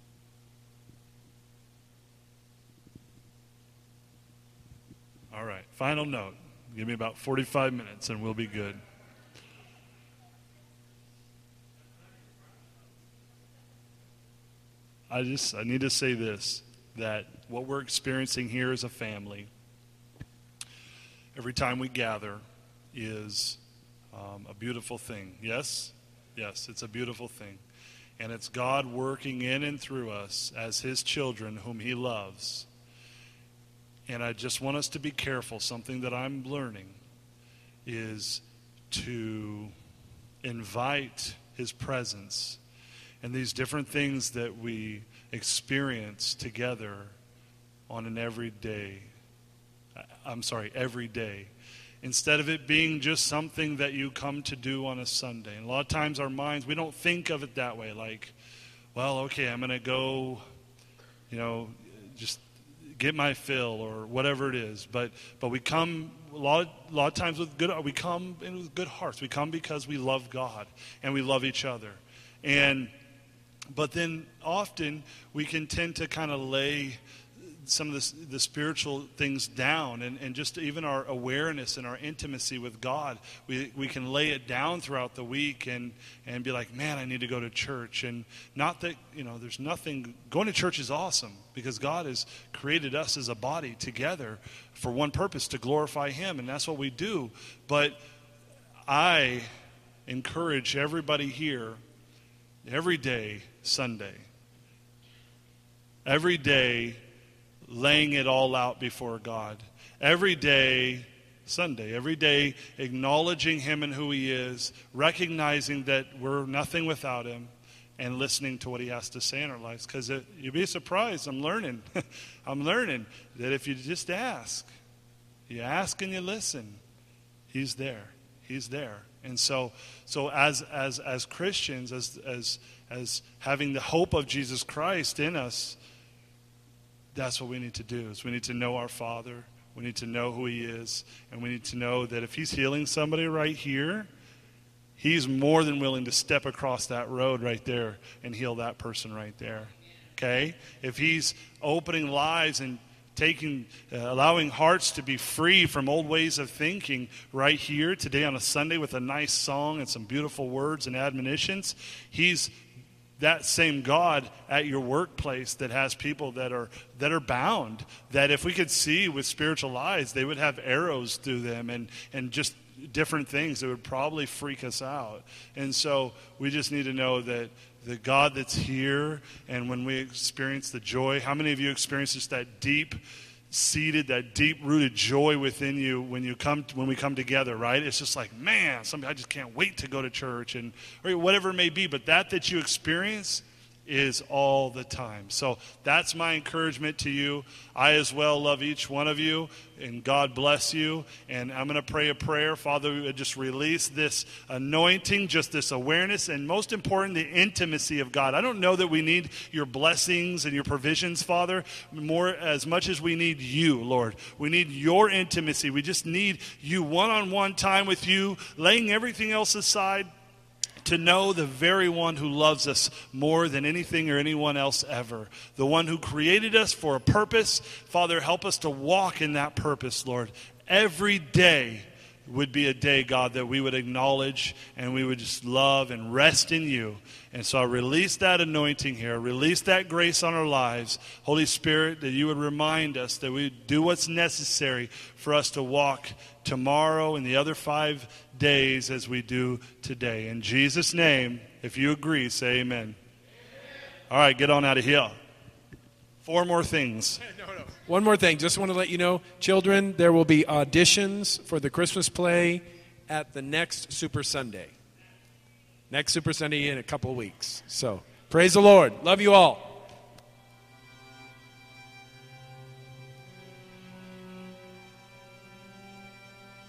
All right, final note. Give me about 45 minutes and we'll be good. I need to say this, that what we're experiencing here as a family, every time we gather, is a beautiful thing. Yes, it's a beautiful thing. And it's God working in and through us as His children whom He loves. And I just want us to be careful. Something that I'm learning is to invite His presence and these different things that we experience together on an every day. Instead of it being just something that you come to do on a Sunday. And a lot of times our minds, we don't think of it that way. Like, well, okay, I'm going to go, just get my fill or whatever it is. But we come a lot of times with good hearts. We come because we love God and we love each other. But then often we can tend to kind of lay some of the spiritual things down, and just even our awareness and our intimacy with God, we can lay it down throughout the week and be like, man, I need to go to church. And not that, there's nothing, going to church is awesome because God has created us as a body together for one purpose, to glorify Him, and that's what we do. But I encourage everybody here, every day, Sunday, every day, laying it all out before God. Every day, Sunday, every day, acknowledging Him and who He is, recognizing that we're nothing without Him, and listening to what He has to say in our lives. Because you'd be surprised, I'm learning that if you just ask, you ask and you listen, He's there. He's there. And so as Christians, as having the hope of Jesus Christ in us, that's what we need to do, is we need to know our Father. We need to know who He is. And we need to know that if He's healing somebody right here, He's more than willing to step across that road right there and heal that person right there. Okay? If He's opening lives and allowing hearts to be free from old ways of thinking right here today on a Sunday with a nice song and some beautiful words and admonitions, He's that same God at your workplace that has people that are bound, that if we could see with spiritual eyes, they would have arrows through them and just different things that would probably freak us out. And so we just need to know that the God that's here, and when we experience the joy, how many of you experience just that deep-seated, that deep-rooted joy within you when we come together, right? It's just like, man, I just can't wait to go to church, and or whatever it may be. But that you experience is all the time. So that's my encouragement to you. I as well love each one of you, and God bless you. And I'm going to pray a prayer. Father, we would just release this anointing, just this awareness, and most important, the intimacy of God. I don't know that we need your blessings and your provisions, Father, more as much as we need you, Lord. We need your intimacy. We just need you one-on-one time with you, laying everything else aside, to know the very one who loves us more than anything or anyone else ever. The one who created us for a purpose. Father, help us to walk in that purpose, Lord. Every day would be a day, God, that we would acknowledge and we would just love and rest in you. And so I release that anointing here. Release that grace on our lives. Holy Spirit, that you would remind us that we would do what's necessary for us to walk tomorrow and the other 5 days as we do today. In Jesus' name, if you agree, say amen. All right, get on out of here. 4 more things. One more thing. Just want to let you know, children, there will be auditions for the Christmas play at the next Super Sunday. Next Super Sunday in a couple of weeks. So, praise the Lord. Love you all.